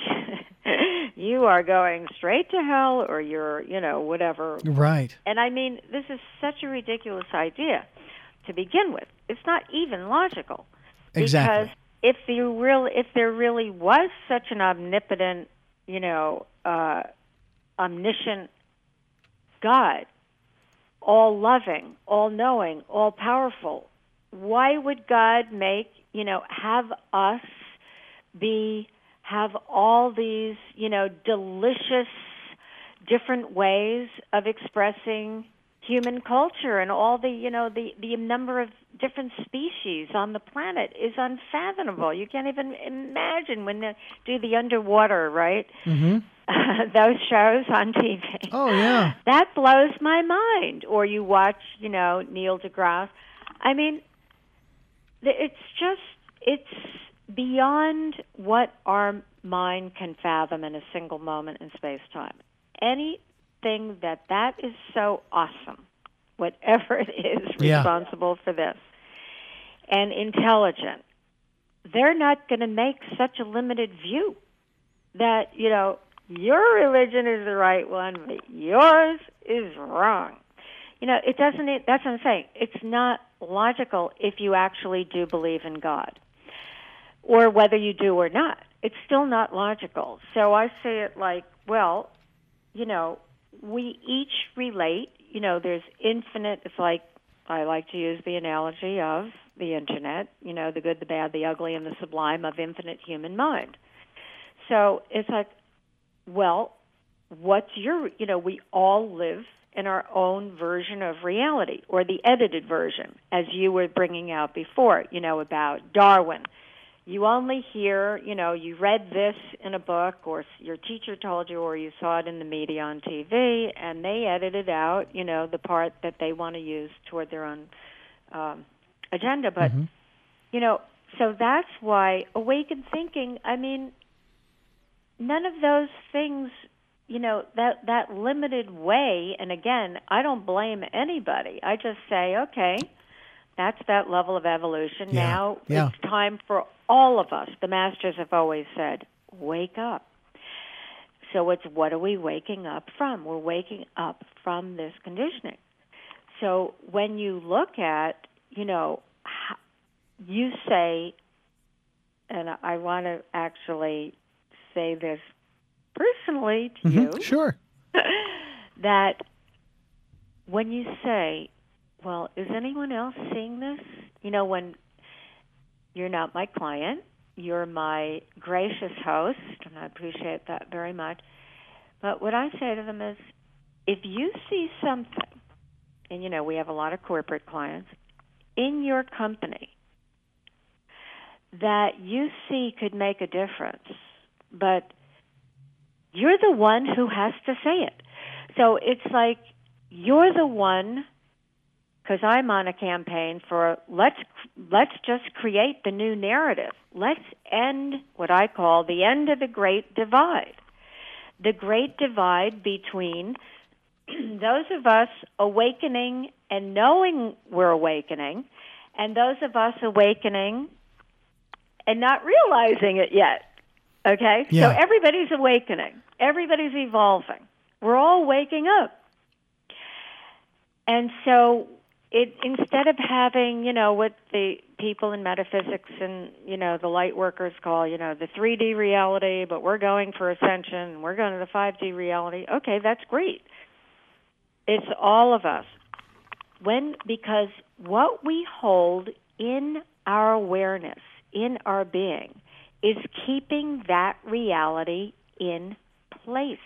You are going straight to hell, or you're, you know, whatever. Right. And I mean, this is such a ridiculous idea to begin with. It's not even logical. Exactly. Because if you real, if there really was such an omnipotent, you know, uh, omniscient God, all loving, all knowing, all powerful, why would God make, you know, have us be, have all these, you know, delicious different ways of expressing human culture, and all the, you know, the, the number of different species on the planet is unfathomable. You can't even imagine when they do the underwater, right? Mm-hmm. Those shows on T V. Oh, yeah. That blows my mind. Or you watch, you know, Neil deGrasse. I mean, it's just, it's beyond what our mind can fathom in a single moment in space-time. Anything that that is so awesome, whatever it is yeah. responsible for this, and intelligent, they're not going to make such a limited view that, you know, your religion is the right one, but yours is wrong. You know, it doesn't, that's what I'm saying. It's not logical if you actually do believe in God, or whether you do or not. It's still not logical. So I say it like, well, you know, we each relate. You know, there's infinite, it's like, I like to use the analogy of the Internet, you know, the good, the bad, the ugly, and the sublime of infinite human mind. So it's like, well, what's your, you know, we all live in our own version of reality, or the edited version, as you were bringing out before, you know, about Darwin. You only hear, you know, you read this in a book, or your teacher told you, or you saw it in the media on T V, and they edited out, you know, the part that they want to use toward their own um, agenda. But, mm-hmm. you know, so that's why awakened thinking, I mean, none of those things, you know, that, that limited way, and again, I don't blame anybody. I just say, okay, that's that level of evolution. Yeah. Now yeah. it's time for all of us. The masters have always said, wake up. So it's what are we waking up from? We're waking up from this conditioning. So when you look at, you know, you say, and I want to actually say this personally to mm-hmm. you. Sure. That when you say, well, is anyone else seeing this? You know, when you're not my client, you're my gracious host, and I appreciate that very much. But what I say to them is, if you see something, and, you know, we have a lot of corporate clients, in your company that you see could make a difference, but you're the one who has to say it. So it's like you're the one, because I'm on a campaign for let's let's just create the new narrative. Let's end what I call the end of the Great Divide. The Great Divide between those of us awakening and knowing we're awakening, and those of us awakening and not realizing it yet. Okay? Yeah. So everybody's awakening. Everybody's evolving. We're all waking up. And so it instead of having, you know, what the people in metaphysics and, you know, the light workers call, you know, the three D reality, but we're going for ascension, and we're going to the five D reality. Okay, that's great. It's all of us. When because what we hold in our awareness, in our being, is keeping that reality in place.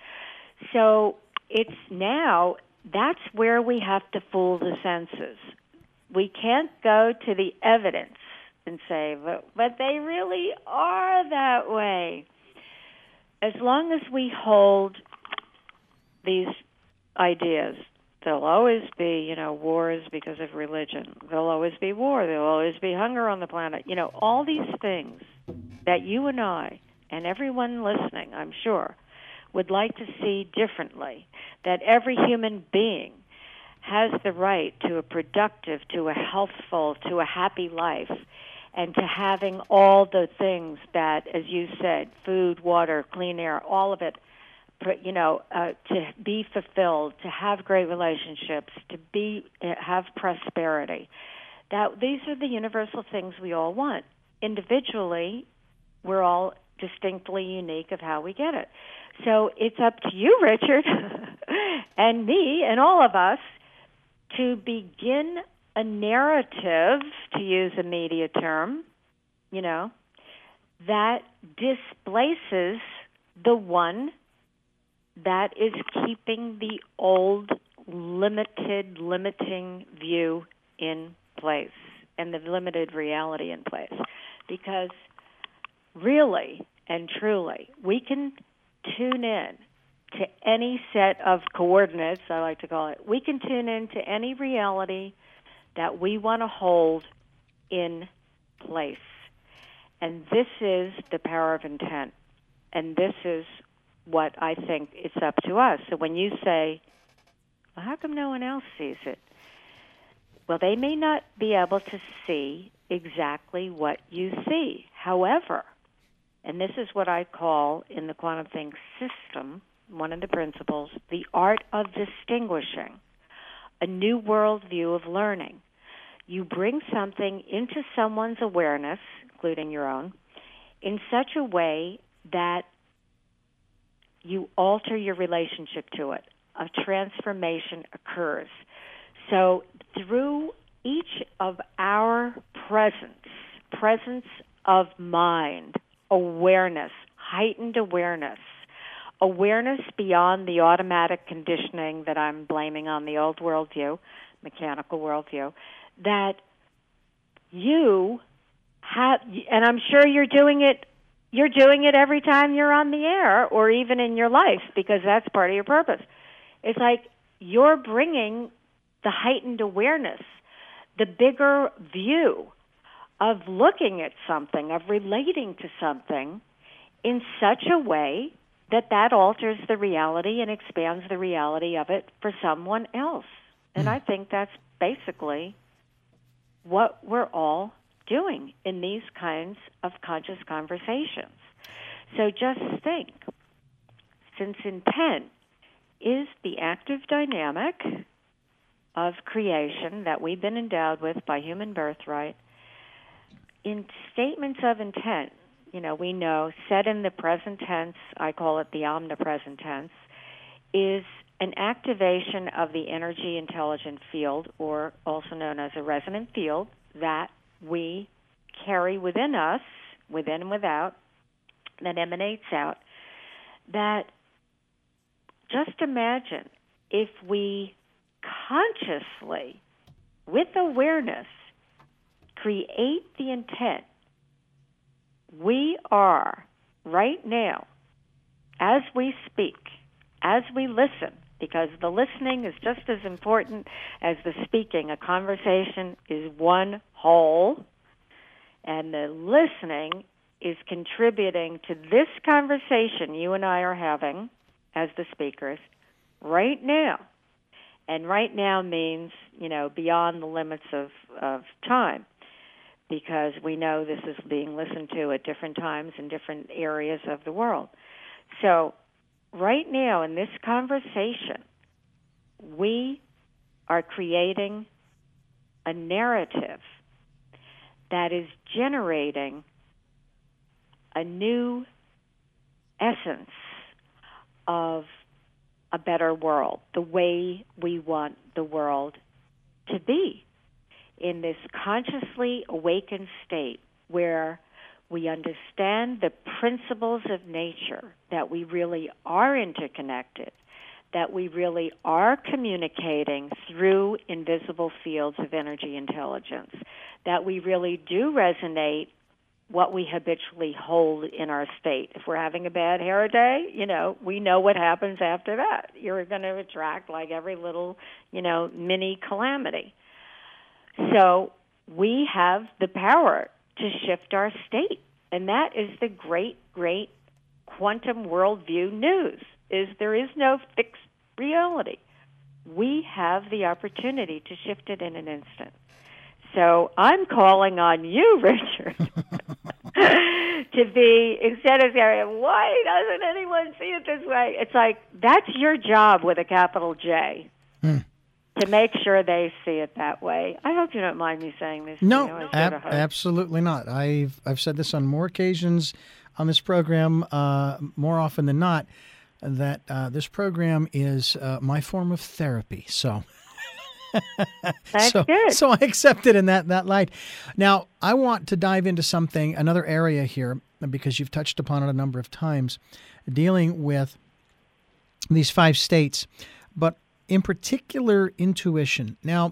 So it's now, that's where we have to fool the senses. We can't go to the evidence and say, but, but they really are that way. As long as we hold these ideas, there'll always be, you know, wars because of religion. There'll always be war. There'll always be hunger on the planet. You know, all these things that you and I and everyone listening, I'm sure, would like to see differently, that every human being has the right to a productive, to a healthful, to a happy life, and to having all the things that, as you said, food, water, clean air, all of it, you know, uh, to be fulfilled, to have great relationships, to be uh, have prosperity. That these are the universal things we all want. Individually, we're all distinctly unique of how we get it. So it's up to you, Richard, and me, and all of us, to begin a narrative, to use a media term, you know, that displaces the one that is keeping the old, limited, limiting view in place and the limited reality in place. Because really and truly, we can tune in to any set of coordinates, I like to call it. We can tune in to any reality that we want to hold in place. And this is the power of intent. And this is what I think it's up to us. So when you say, well, how come no one else sees it? Well, they may not be able to see exactly what you see. However, and this is what I call in the quantum think system, one of the principles, the art of distinguishing, a new worldview of learning. You bring something into someone's awareness, including your own, in such a way that you alter your relationship to it. A transformation occurs. So through each of our presence, presence of mind, awareness, heightened awareness, awareness beyond the automatic conditioning that I'm blaming on the old worldview, mechanical worldview, that you have, and I'm sure you're doing it, you're doing it every time you're on the air or even in your life, because that's part of your purpose. It's like you're bringing the heightened awareness, the bigger view of looking at something, of relating to something in such a way that that alters the reality and expands the reality of it for someone else. And mm. I think that's basically what we're all doing in these kinds of conscious conversations. So just think, since intent is the active dynamic of creation that we've been endowed with by human birthright, in statements of intent, you know, we know, said in the present tense, I call it the omnipresent tense, is an activation of the energy intelligent field, or also known as a resonant field, that we carry within us, within and without, that emanates out, that just imagine if we consciously, with awareness, create the intent. We are, right now, as we speak, as we listen, because the listening is just as important as the speaking. A conversation is one whole, and the listening is contributing to this conversation you and I are having as the speakers right now. And right now means, you know, beyond the limits of, of time, because we know this is being listened to at different times in different areas of the world. So right now in this conversation, we are creating a narrative that is generating a new essence of a better world, the way we want the world to be, in this consciously awakened state where we understand the principles of nature, that we really are interconnected, that we really are communicating through invisible fields of energy intelligence, that we really do resonate what we habitually hold in our state. If we're having a bad hair day, you know, we know what happens after that. You're going to attract like every little, you know, mini calamity. So we have the power to shift our state. And that is the great, great quantum worldview news, is there is no fixed reality. We have the opportunity to shift it in an instant. So I'm calling on you, Richard, to be, instead of saying, why doesn't anyone see it this way? It's like, that's your job with a capital J, mm. to make sure they see it that way. I hope you don't mind me saying this. No, you know, ab- absolutely not. I've I've said this on more occasions on this program, uh, more often than not, that uh, this program is uh, my form of therapy. So... That's so, good. So I accept it in that, that light. Now, I want to dive into something, another area here, because you've touched upon it a number of times, dealing with these five states, but in particular, intuition. Now,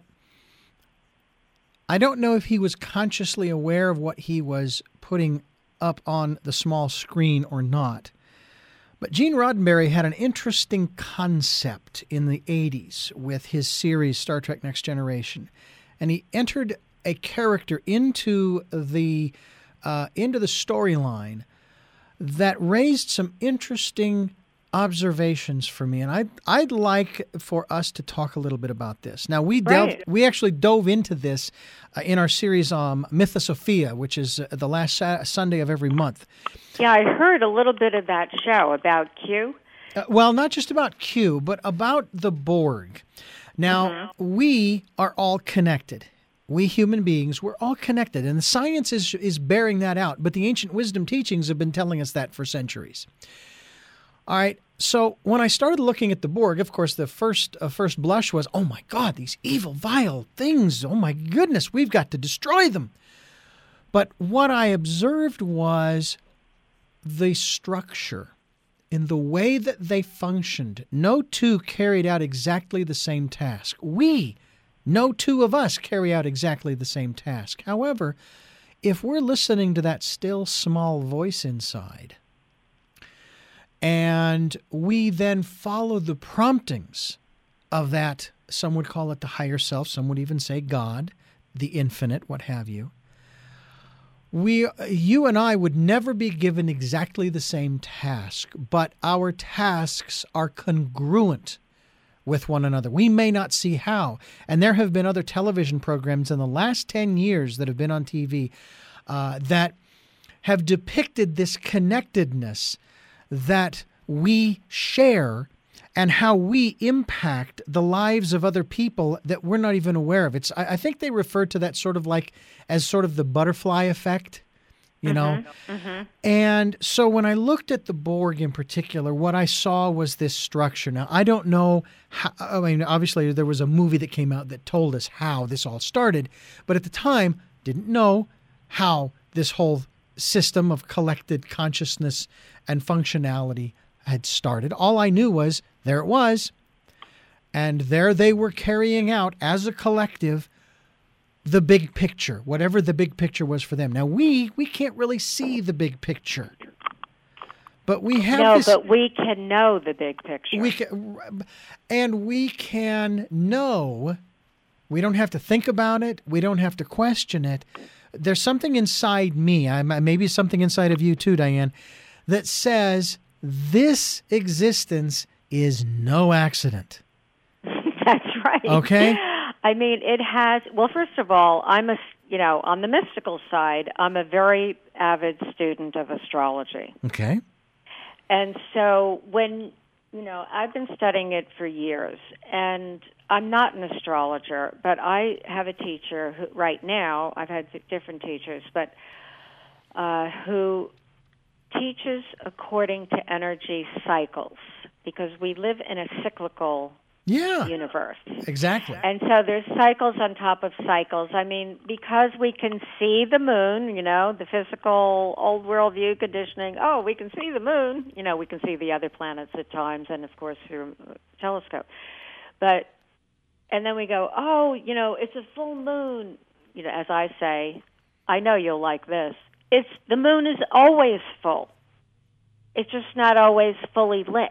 I don't know if he was consciously aware of what he was putting up on the small screen or not. But Gene Roddenberry had an interesting concept in the eighties with his series Star Trek Next Generation. And he entered a character into the uh, into the storyline that raised some interesting observations for me. And I'd, I'd like for us to talk a little bit about this. Now, we delved, right. we actually dove into this uh, in our series um, Mythosophia, which is uh, the last sa- Sunday of every month. Yeah, I heard a little bit of that show about Q. Uh, well, not just about Q, but about the Borg. Now, mm-hmm. we are all connected. We human beings, we're all connected, and the science is is bearing that out. But the ancient wisdom teachings have been telling us that for centuries. All right, so when I started looking at the Borg, of course, the first uh, first blush was, oh my God, these evil, vile things. Oh my goodness, we've got to destroy them. But what I observed was the structure in the way that they functioned, no two carried out exactly the same task. We, no two of us carry out exactly the same task. However, if we're listening to that still small voice inside, and we then follow the promptings of that, some would call it the higher self, some would even say God, the infinite, what have you, We, you and I would never be given exactly the same task, but our tasks are congruent with one another. We may not see how. And there have been other television programs in the last ten years that have been on T V uh, that have depicted this connectedness that we share and how we impact the lives of other people that we're not even aware of. It's I, I think they refer to that sort of like as sort of the butterfly effect, you know? Mm-hmm. Mm-hmm. And so when I looked at the Borg in particular, what I saw was this structure. Now, I don't know how, I mean, obviously there was a movie that came out that told us how this all started, but at the time, didn't know how this whole system of collected consciousness and functionality had started. All I knew was there it was, and there they were carrying out as a collective the big picture, whatever the big picture was for them. Now we we can't really see the big picture, but we have no, this, but we can know the big picture. we can, and we can know. We don't have to think about it. We don't have to question it. There's something inside me, I maybe something inside of you too, Diane, that says this existence is no accident. That's right. Okay? I mean, it has, well, first of all, I'm a, you know, on the mystical side, I'm a very avid student of astrology. Okay. And so when, you know, I've been studying it for years, and I'm not an astrologer, but I have a teacher who, right now, I've had different teachers, but uh, who teaches according to energy cycles, because we live in a cyclical Yeah. universe. Exactly. And so there's cycles on top of cycles. I mean, because we can see the moon, you know, the physical old world view conditioning, oh, we can see the moon. You know, we can see the other planets at times, and, of course, through a telescope. But, and then we go, oh, you know, it's a full moon. You know, as I say, I know you'll like this. It's the moon is always full. It's just not always fully lit.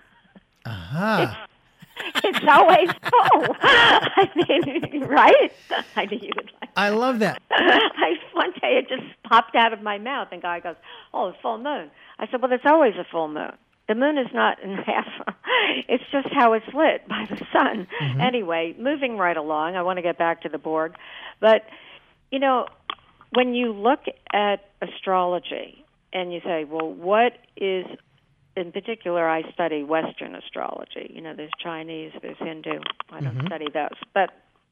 Uh-huh. It's, it's always full. I mean, right? I knew you would like that. I love that. I, one day it just popped out of my mouth, and guy goes, oh, it's full moon. I said, well, it's always a full moon. The moon is not in half. It's just how it's lit by the sun. Mm-hmm. Anyway, moving right along, I want to get back to the Borg. But, you know, when you look at astrology and you say, well, what is, in particular, I study Western astrology. You know, there's Chinese, there's Hindu. I don't Mhm. study those. But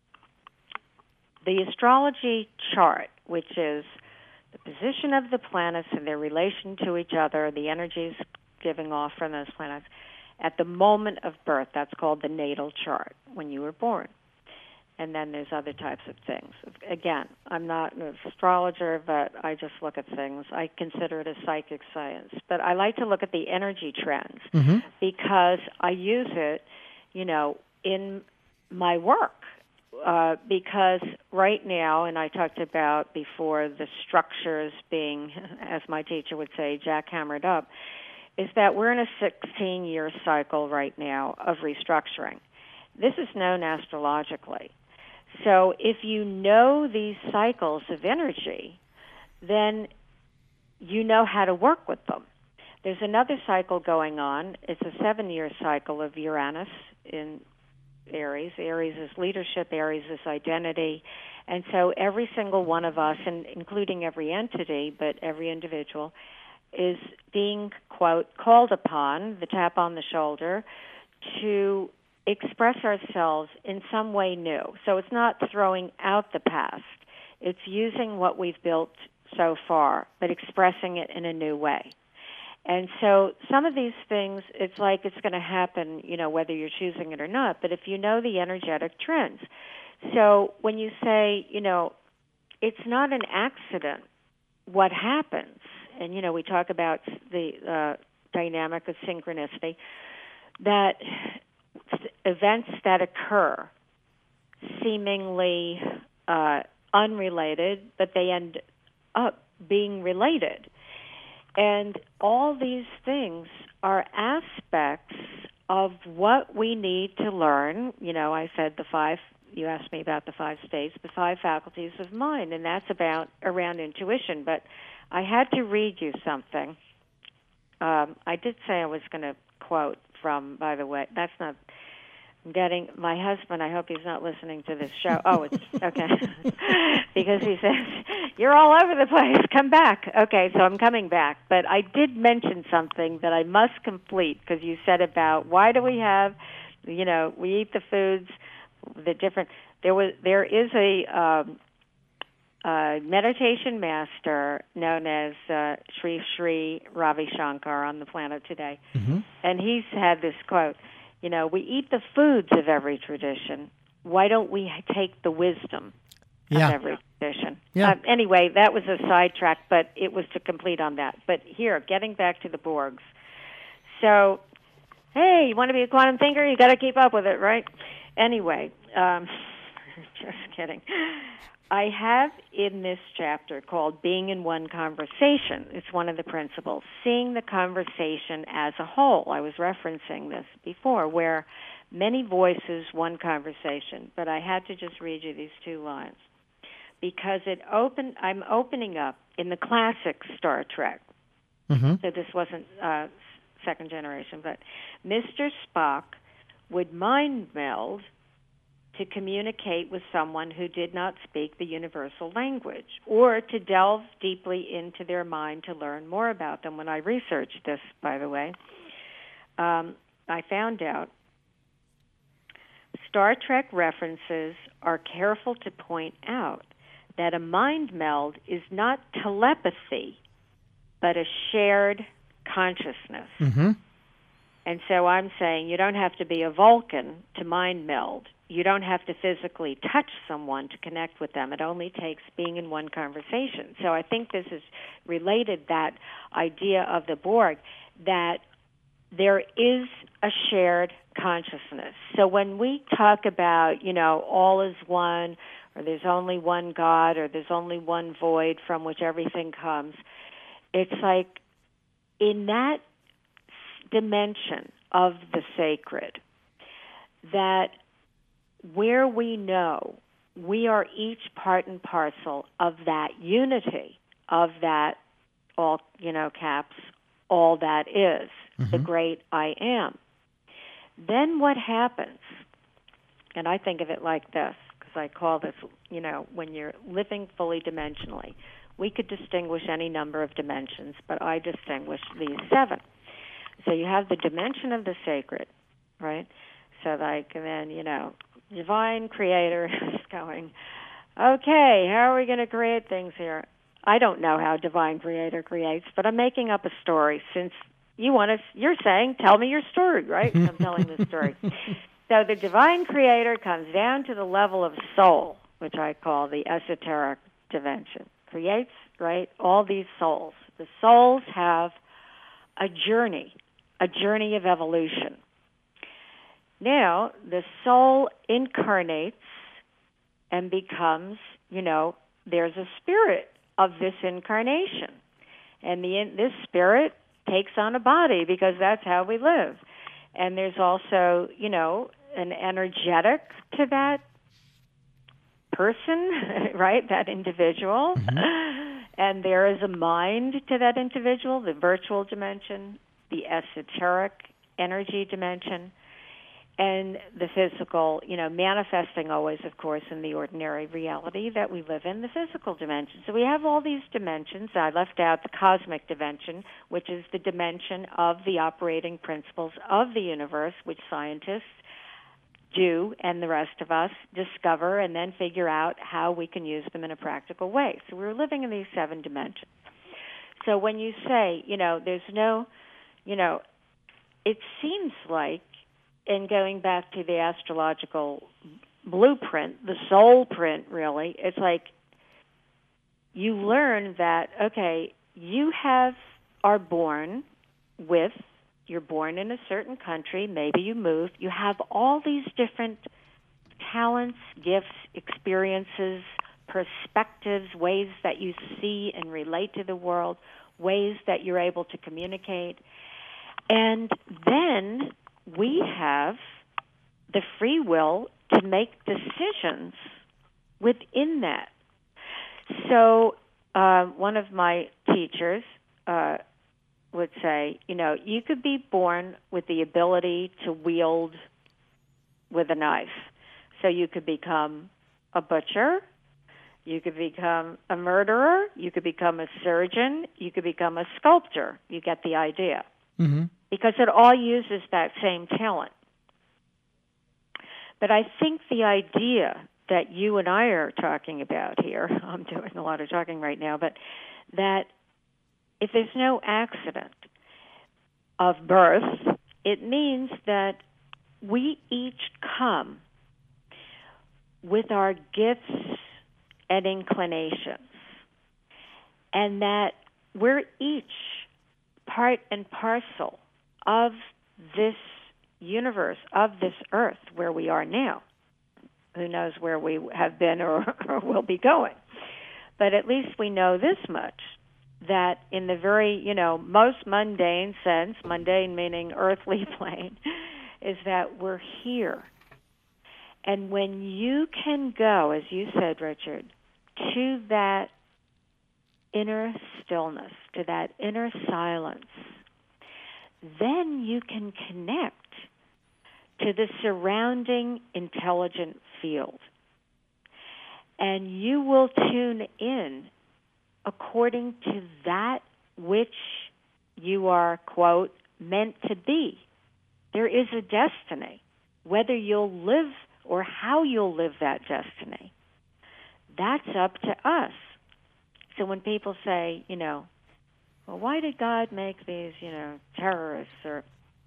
the astrology chart, which is the position of the planets and their relation to each other, the energies giving off from those planets, at the moment of birth, that's called the natal chart, when you were born. And then there's other types of things. Again, I'm not an astrologer, but I just look at things. I consider it a psychic science. But I like to look at the energy trends Mm-hmm. because I use it, you know, in my work. Uh, because right now, and I talked about before, the structures being, as my teacher would say, jackhammered up, is that we're in a sixteen-year cycle right now of restructuring. This is known astrologically. So if you know these cycles of energy, then you know how to work with them. There's another cycle going on. It's a seven-year cycle of Uranus in Aries. Aries is leadership. Aries is identity. And so every single one of us, and including every entity, but every individual, is being, quote, called upon, the tap on the shoulder, to express ourselves in some way new. So it's not throwing out the past. It's using what we've built so far, but expressing it in a new way. And so some of these things, it's like it's going to happen, you know, whether you're choosing it or not, but if you know the energetic trends. So when you say, you know, it's not an accident what happens, and, you know, we talk about the uh, dynamic of synchronicity, that events that occur seemingly uh, unrelated, but they end up being related. And all these things are aspects of what we need to learn. You know, I said the five, you asked me about the five states, the five faculties of mind, and that's about around intuition. But I had to read you something. Um, I did say I was going to quote from, by the way, that's not, I'm getting, my husband, I hope he's not listening to this show. Oh, it's, okay. Because he says, you're all over the place, come back. Okay, so I'm coming back. But I did mention something that I must complete, because you said about why do we have, you know, we eat the foods, the different, there was, there is a, um, uh, meditation master known as uh, Sri Sri Ravi Shankar on the planet today. Mm-hmm. And he's had this quote, you know, we eat the foods of every tradition. Why don't we take the wisdom yeah. of every tradition? Yeah. Uh, anyway, that was a sidetrack, but it was to complete on that. But here, getting back to the Borgs. So, hey, you want to be a quantum thinker? You got to keep up with it, right? Anyway, um, just kidding. I have in this chapter called Being in One Conversation, it's one of the principles, seeing the conversation as a whole. I was referencing this before, where many voices, one conversation. But I had to just read you these two lines, because it open, I'm opening up in the classic Star Trek. Mm-hmm. So this wasn't uh, second generation, but Mister Spock would mind meld to communicate with someone who did not speak the universal language, or to delve deeply into their mind to learn more about them. When I researched this, by the way, um, I found out Star Trek references are careful to point out that a mind meld is not telepathy, but a shared consciousness. Mm-hmm. And so I'm saying you don't have to be a Vulcan to mind meld. You don't have to physically touch someone to connect with them. It only takes being in one conversation. So I think this is related, that idea of the Borg, that there is a shared consciousness. So when we talk about, you know, all is one, or there's only one God, or there's only one void from which everything comes, it's like in that dimension of the sacred, that where we know we are each part and parcel of that unity, of that all, you know, caps, all that is, mm-hmm. the great I am. Then what happens, and I think of it like this, because I call this, you know, when you're living fully dimensionally, we could distinguish any number of dimensions, but I distinguish these seven. So you have the dimension of the sacred, right? So like, and then, you know, divine creator is going, okay, how are we going to create things here? I don't know how divine creator creates, but I'm making up a story since you want to, you're saying, tell me your story, right? I'm telling the story. So the divine creator comes down to the level of soul, which I call the esoteric dimension, creates, right, all these souls. The souls have a journey, a journey of evolution. Now, the soul incarnates and becomes, you know, there's a spirit of this incarnation. And the in, this spirit takes on a body because that's how we live. And there's also, you know, an energetic to that person, right, that individual. Mm-hmm. And there is a mind to that individual, the virtual dimension, the esoteric energy dimension, and the physical, you know, manifesting always, of course, in the ordinary reality that we live in, the physical dimension. So we have all these dimensions. I left out the cosmic dimension, which is the dimension of the operating principles of the universe, which scientists do, and the rest of us discover and then figure out how we can use them in a practical way. So we're living in these seven dimensions. So when you say, you know, there's no, you know, it seems like, and going back to the astrological blueprint, the soul print, really, it's like you learn that, okay, you have are born with, you're born in a certain country, maybe you move, you have all these different talents, gifts, experiences, perspectives, ways that you see and relate to the world, ways that you're able to communicate. And then we have the free will to make decisions within that. So uh, one of my teachers uh, would say, you know, you could be born with the ability to wield with a knife. So you could become a butcher, you could become a murderer, you could become a surgeon, you could become a sculptor. You get the idea. Mm-hmm. Because it all uses that same talent. But I think the idea that you and I are talking about here, I'm doing a lot of talking right now, but that if there's no accident of birth, it means that we each come with our gifts and inclinations, and that we're each part and parcel of this universe, of this earth where we are now. Who knows where we have been or, or will be going. But at least we know this much, that in the very, you know, most mundane sense, mundane meaning earthly plane, is that we're here. And when you can go, as you said, Richard, to that inner stillness, to that inner silence, then you can connect to the surrounding intelligent field. And you will tune in according to that which you are, quote, meant to be. There is a destiny. Whether you'll live or how you'll live that destiny, that's up to us. So when people say, you know, well, why did God make these, you know, terrorists? Or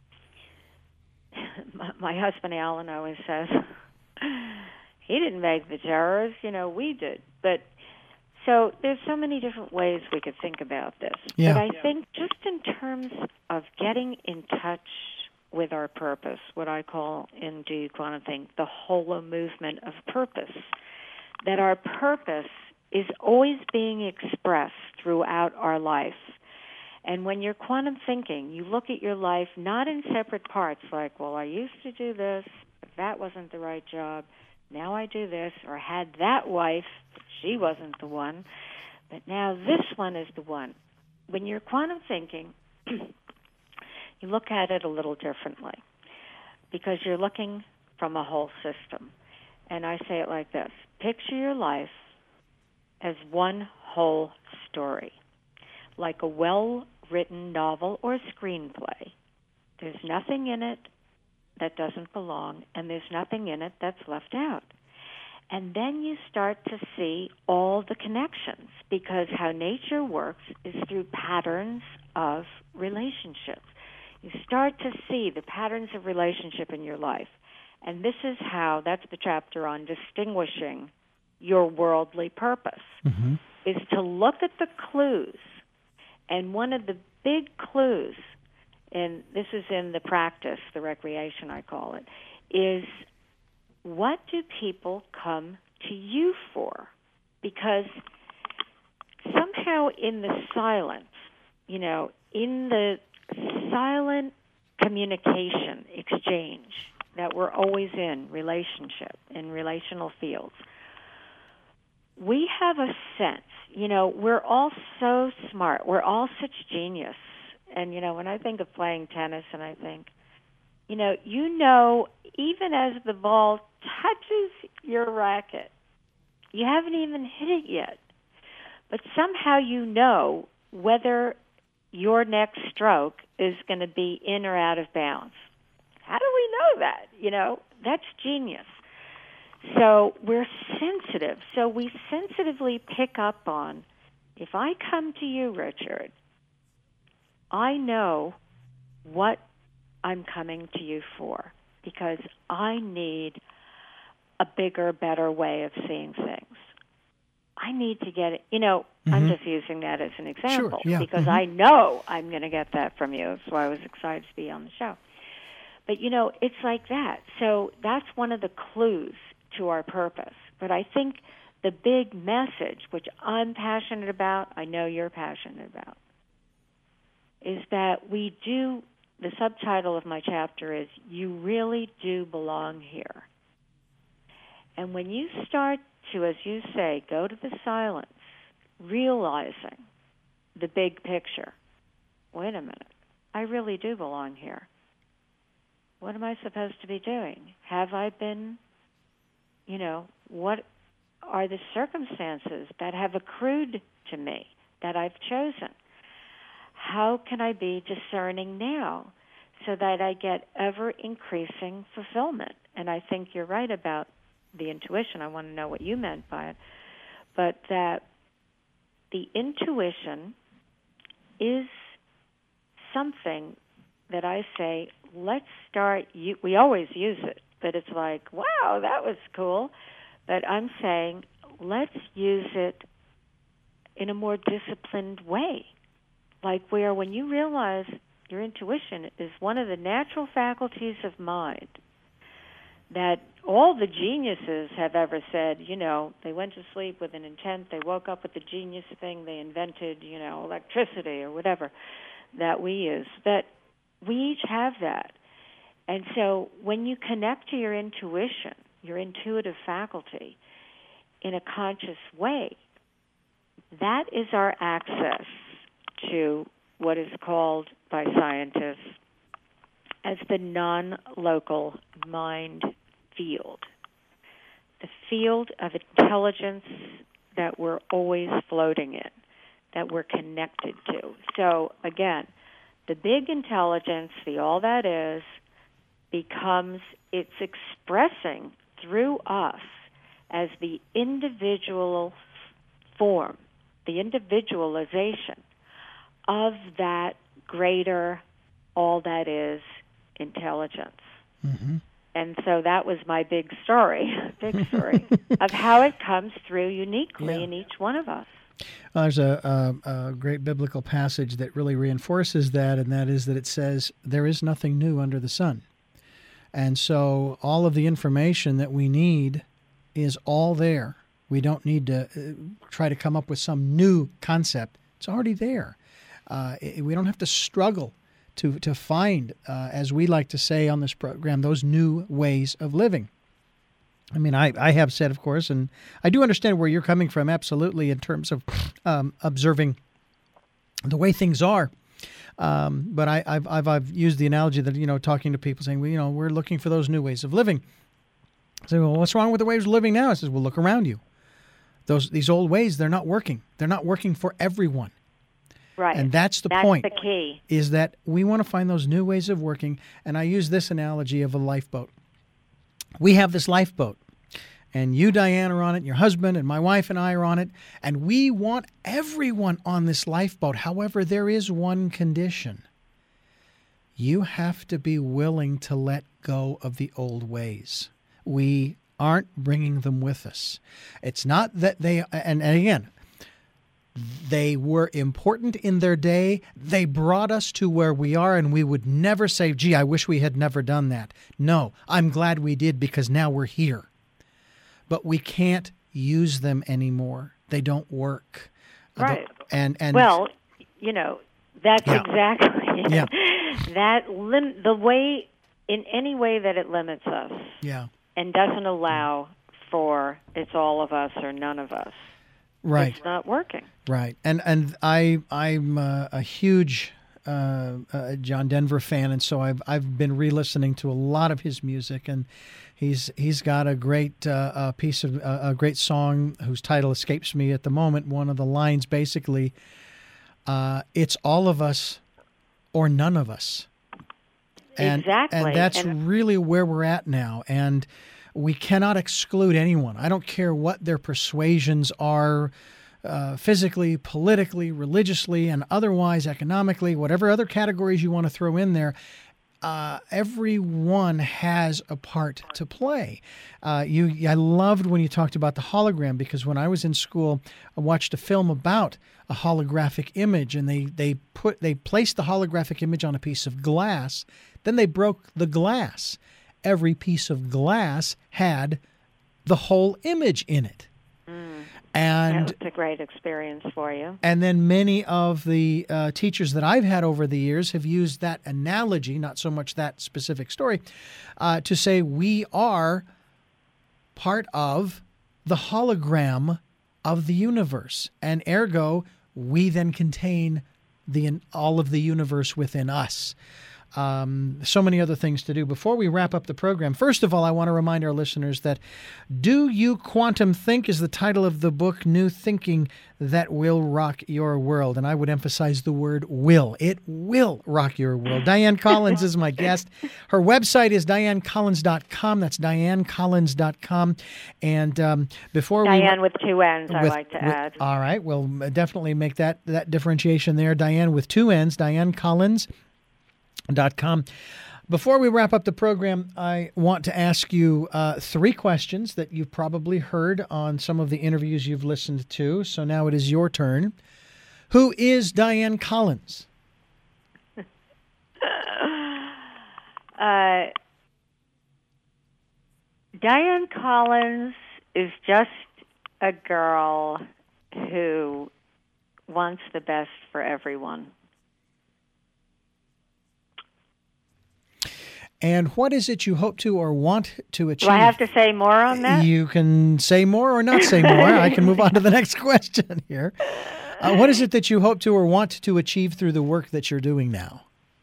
my, my husband Alan always says, he didn't make the terrorists, you know, we did. But so there's so many different ways we could think about this. Yeah. But I Yeah. think just in terms of getting in touch with our purpose, what I call in Do You Quantum Think the whole movement of purpose, that our purpose is always being expressed throughout our life. And when you're quantum thinking, you look at your life not in separate parts, like, well, I used to do this, but that wasn't the right job. Now I do this, or had that wife, but she wasn't the one, but now this one is the one. When you're quantum thinking, you look at it a little differently because you're looking from a whole system. And I say it like this. Picture your life as one whole story, like a well-written novel or screenplay. There's nothing in it that doesn't belong, and there's nothing in it that's left out. And then you start to see all the connections, because how nature works is through patterns of relationships. You start to see the patterns of relationship in your life. And this is how, that's the chapter on distinguishing your worldly purpose, Mm-hmm. is to look at the clues. And one of the big clues, and this is in the practice, the recreation I call it, is what do people come to you for? Because somehow in the silence, you know, in the silent communication exchange that we're always in, relationship, in relational fields, we have a sense, you know, we're all so smart. We're all such genius. And, you know, when I think of playing tennis and I think, you know, you know, even as the ball touches your racket, you haven't even hit it yet. But somehow you know whether your next stroke is going to be in or out of bounds. How do we know that? You know, that's genius. So we're sensitive. So we sensitively pick up on, if I come to you, Richard, I know what I'm coming to you for, because I need a bigger, better way of seeing things. I need to get it. You know, Mm-hmm. I'm just using that as an example Sure, yeah. because Mm-hmm. I know I'm going to get that from you. That's why I was excited to be on the show. But, you know, it's like that. So that's one of the clues to our purpose. But I think the big message, which I'm passionate about, I know you're passionate about, is that we do, the subtitle of my chapter is, You Really Do Belong Here. And when you start to, as you say, go to the silence, realizing the big picture, wait a minute, I really do belong here. What am I supposed to be doing? Have I been, you know, what are the circumstances that have accrued to me that I've chosen? How can I be discerning now so that I get ever-increasing fulfillment? And I think you're right about the intuition. I want to know what you meant by it. But that the intuition is something that I say, let's start, we always use it, but it's like, wow, that was cool. But I'm saying, let's use it in a more disciplined way. Like where when you realize your intuition is one of the natural faculties of mind that all the geniuses have ever said, you know, they went to sleep with an intent, they woke up with the genius thing, they invented, you know, electricity or whatever that we use, that we each have that. And so when you connect to your intuition, your intuitive faculty, in a conscious way, that is our access to what is called by scientists as the non-local mind field, the field of intelligence that we're always floating in, that we're connected to. So again, the big intelligence, the all that is, becomes, it's expressing through us as the individual form, the individualization of that greater all that is intelligence. Mm-hmm. And so that was my big story, big story, of how it comes through uniquely Yeah. in each one of us. Well, there's a, a, a great biblical passage that really reinforces that, and that is that it says, there is nothing new under the sun. And so all of the information that we need is all there. We don't need to uh, try to come up with some new concept. It's already there. Uh, it, we don't have to struggle to, to find, uh, as we like to say on this program, those new ways of living. I mean, I, I have said, of course, and I do understand where you're coming from, absolutely, in terms of um, observing the way things are. Um, but I, I've, I've I've used the analogy that, you know, talking to people saying, well, you know, we're looking for those new ways of living. I say, well, what's wrong with the ways of living now? I says, well, look around you. Those these old ways, they're not working. They're not working for everyone. Right. And that's the that's point. That's the key. Is that we want to find those new ways of working. And I use this analogy of a lifeboat. We have this lifeboat. And you, Diane, are on it, your husband and my wife and I are on it, and we want everyone on this lifeboat. However, there is one condition. You have to be willing to let go of the old ways. We aren't bringing them with us. It's not that they, and, and again, they were important in their day. They brought us to where we are, and we would never say, gee, I wish we had never done that. No, I'm glad we did because now we're here. But we can't use them anymore. They don't work. Right. And and well, you know, that's Yeah. exactly Yeah. that lim- the way, in any way that it limits us yeah, and doesn't allow for it's all of us or none of us. right, It's not working. right. And and I I'm uh, a huge uh, uh, John Denver fan, and so I've I've been re-listening to a lot of his music, and he's he's got a great uh, a piece of uh, a great song whose title escapes me at the moment. One of the lines basically, uh, it's all of us or none of us. And, Exactly. and that's And- really where we're at now. And we cannot exclude anyone. I don't care what their persuasions are, uh, physically, politically, religiously, and otherwise, economically, whatever other categories you want to throw in there. uh, everyone has a part to play. Uh, you, I loved when you talked about the hologram, because when I was in school, I watched a film about a holographic image, and they, they put they placed the holographic image on a piece of glass. Then they broke the glass. Every piece of glass had the whole image in it. Mm. And that was a great experience for you. And then many of the uh, teachers that I've had over the years have used that analogy, not so much that specific story, uh, to say we are part of the hologram of the universe. And ergo, we then contain the all of the universe within us. Um, so many other things to do. Before we wrap up the program, first of all, I want to remind our listeners that Do You Quantum Think is the title of the book, New Thinking That Will Rock Your World. And I would emphasize the word will. It will rock your world. Diane Collins is my guest. Her website is diane collins dot com. That's diane collins dot com. And um, before Diane we... Diane with two N's, I with, like to with, add. All right. We'll definitely make that, that differentiation there. Diane with two N's, diane collins dot com. Before we wrap up the program, I want to ask you uh, three questions that you've probably heard on some of the interviews you've listened to. So now it is your turn. Who is Diane Collins? uh, Diane Collins is just a girl who wants the best for everyone. And what is it you hope to or want to achieve? Do I have to say more on that? You can say more or not say more. I can move on to the next question here. Uh, what is it that you hope to or want to achieve through the work that you're doing now?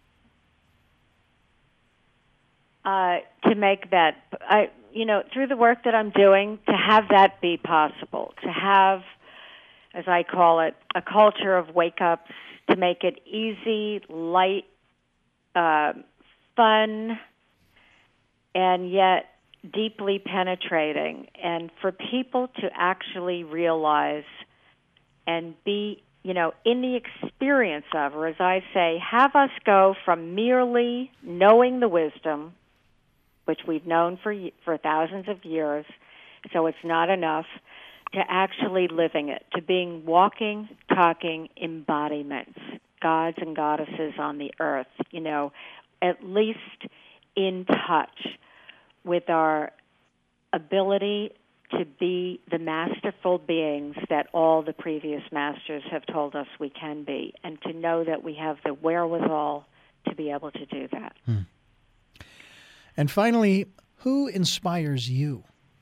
Uh, to make that, I, you know, through the work that I'm doing, to have that be possible, to have, as I call it, a culture of wake-ups, to make it easy, light, uh, fun, and yet deeply penetrating, and for people to actually realize and be, you know, in the experience of, or as I say, have us go from merely knowing the wisdom, which we've known for for thousands of years, so it's not enough, to actually living it, to being walking, talking embodiments, gods and goddesses on the earth, you know, at least in touch with our ability to be the masterful beings that all the previous masters have told us we can be, and to know that we have the wherewithal to be able to do that. Hmm. And finally, who inspires you?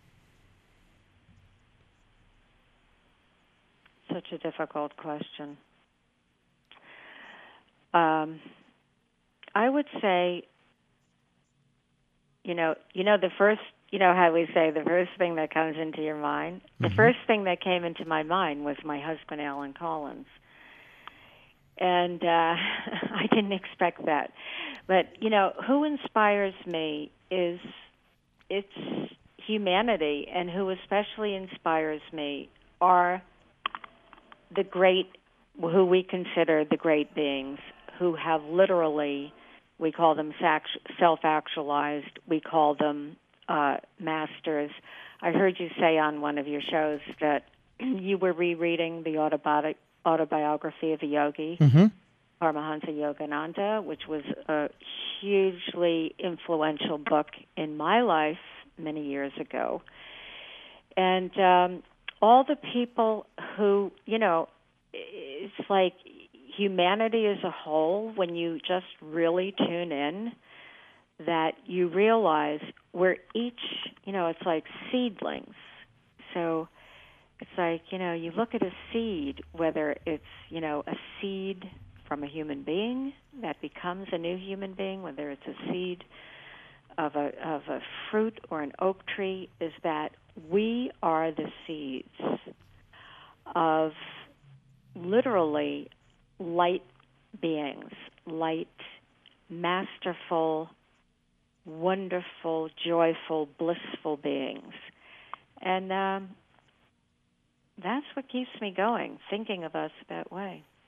Such a difficult question. Um, I would say, you know, you know, the first, you know how we say the first thing that comes into your mind? Mm-hmm. The first thing that came into my mind was my husband, Alan Collins. And uh, I didn't expect that. But, you know, who inspires me is, it's humanity, and who especially inspires me are the great, who we consider the great beings, who have literally, we call them self-actualized, we call them uh, masters. I heard you say on one of your shows that you were rereading the autobi- autobiography of a yogi, mm-hmm. Paramahansa Yogananda, which was a hugely influential book in my life many years ago. And um, all the people who, you know, it's like humanity as a whole, when you just really tune in, that you realize we're each, you know, it's like seedlings. So it's like, you know, you look at a seed, whether it's, you know, a seed from a human being that becomes a new human being, whether it's a seed of a of a fruit or an oak tree, is that we are the seeds of literally light beings, light, masterful, wonderful, joyful, blissful beings. And um, that's what keeps me going, thinking of us that way.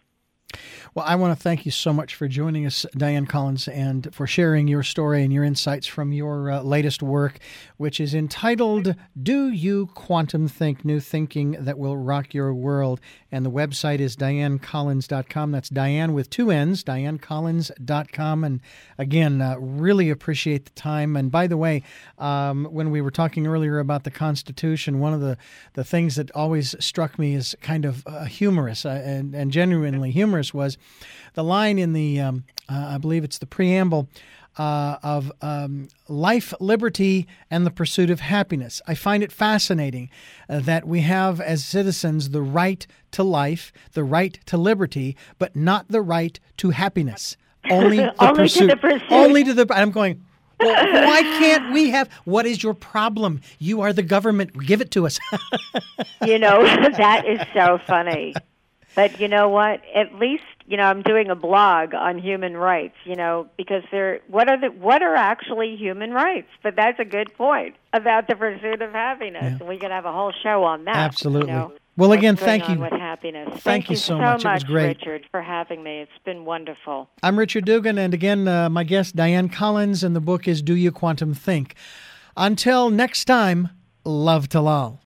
Well, I want to thank you so much for joining us, Diane Collins, and for sharing your story and your insights from your uh, latest work, which is entitled Do You Quantum Think? New Thinking That Will Rock Your World. And the website is diane collins dot com. That's Diane with two N's, diane collins dot com. And again, uh, really appreciate the time. And by the way, um, when we were talking earlier about the Constitution, one of the, the things that always struck me as kind of uh, humorous uh, and, and genuinely humorous was the line in the, um, uh, I believe it's the preamble, uh, of um, life, liberty, and the pursuit of happiness. I find it fascinating uh, that we have as citizens the right to life, the right to liberty, but not the right to happiness. Only the only pursuit. to the pursuit. Only to the. I'm going. Well, why can't we have? What is your problem? You are the government. Give it to us. You know, that is so funny. But you know what? At least, you know, I'm doing a blog on human rights, you know, because they're, what are the, what are actually human rights? But that's a good point about the pursuit of happiness. Yeah. And we could have a whole show on that. Absolutely. You know, Well, what's again, going thank on you. with happiness. Thank, Thank you so much. It was great. Richard, for having me. It's been wonderful. I'm Richard Dugan, and again, uh, my guest, Diane Collins, and the book is Do You Quantum Think? Until next time, love to all.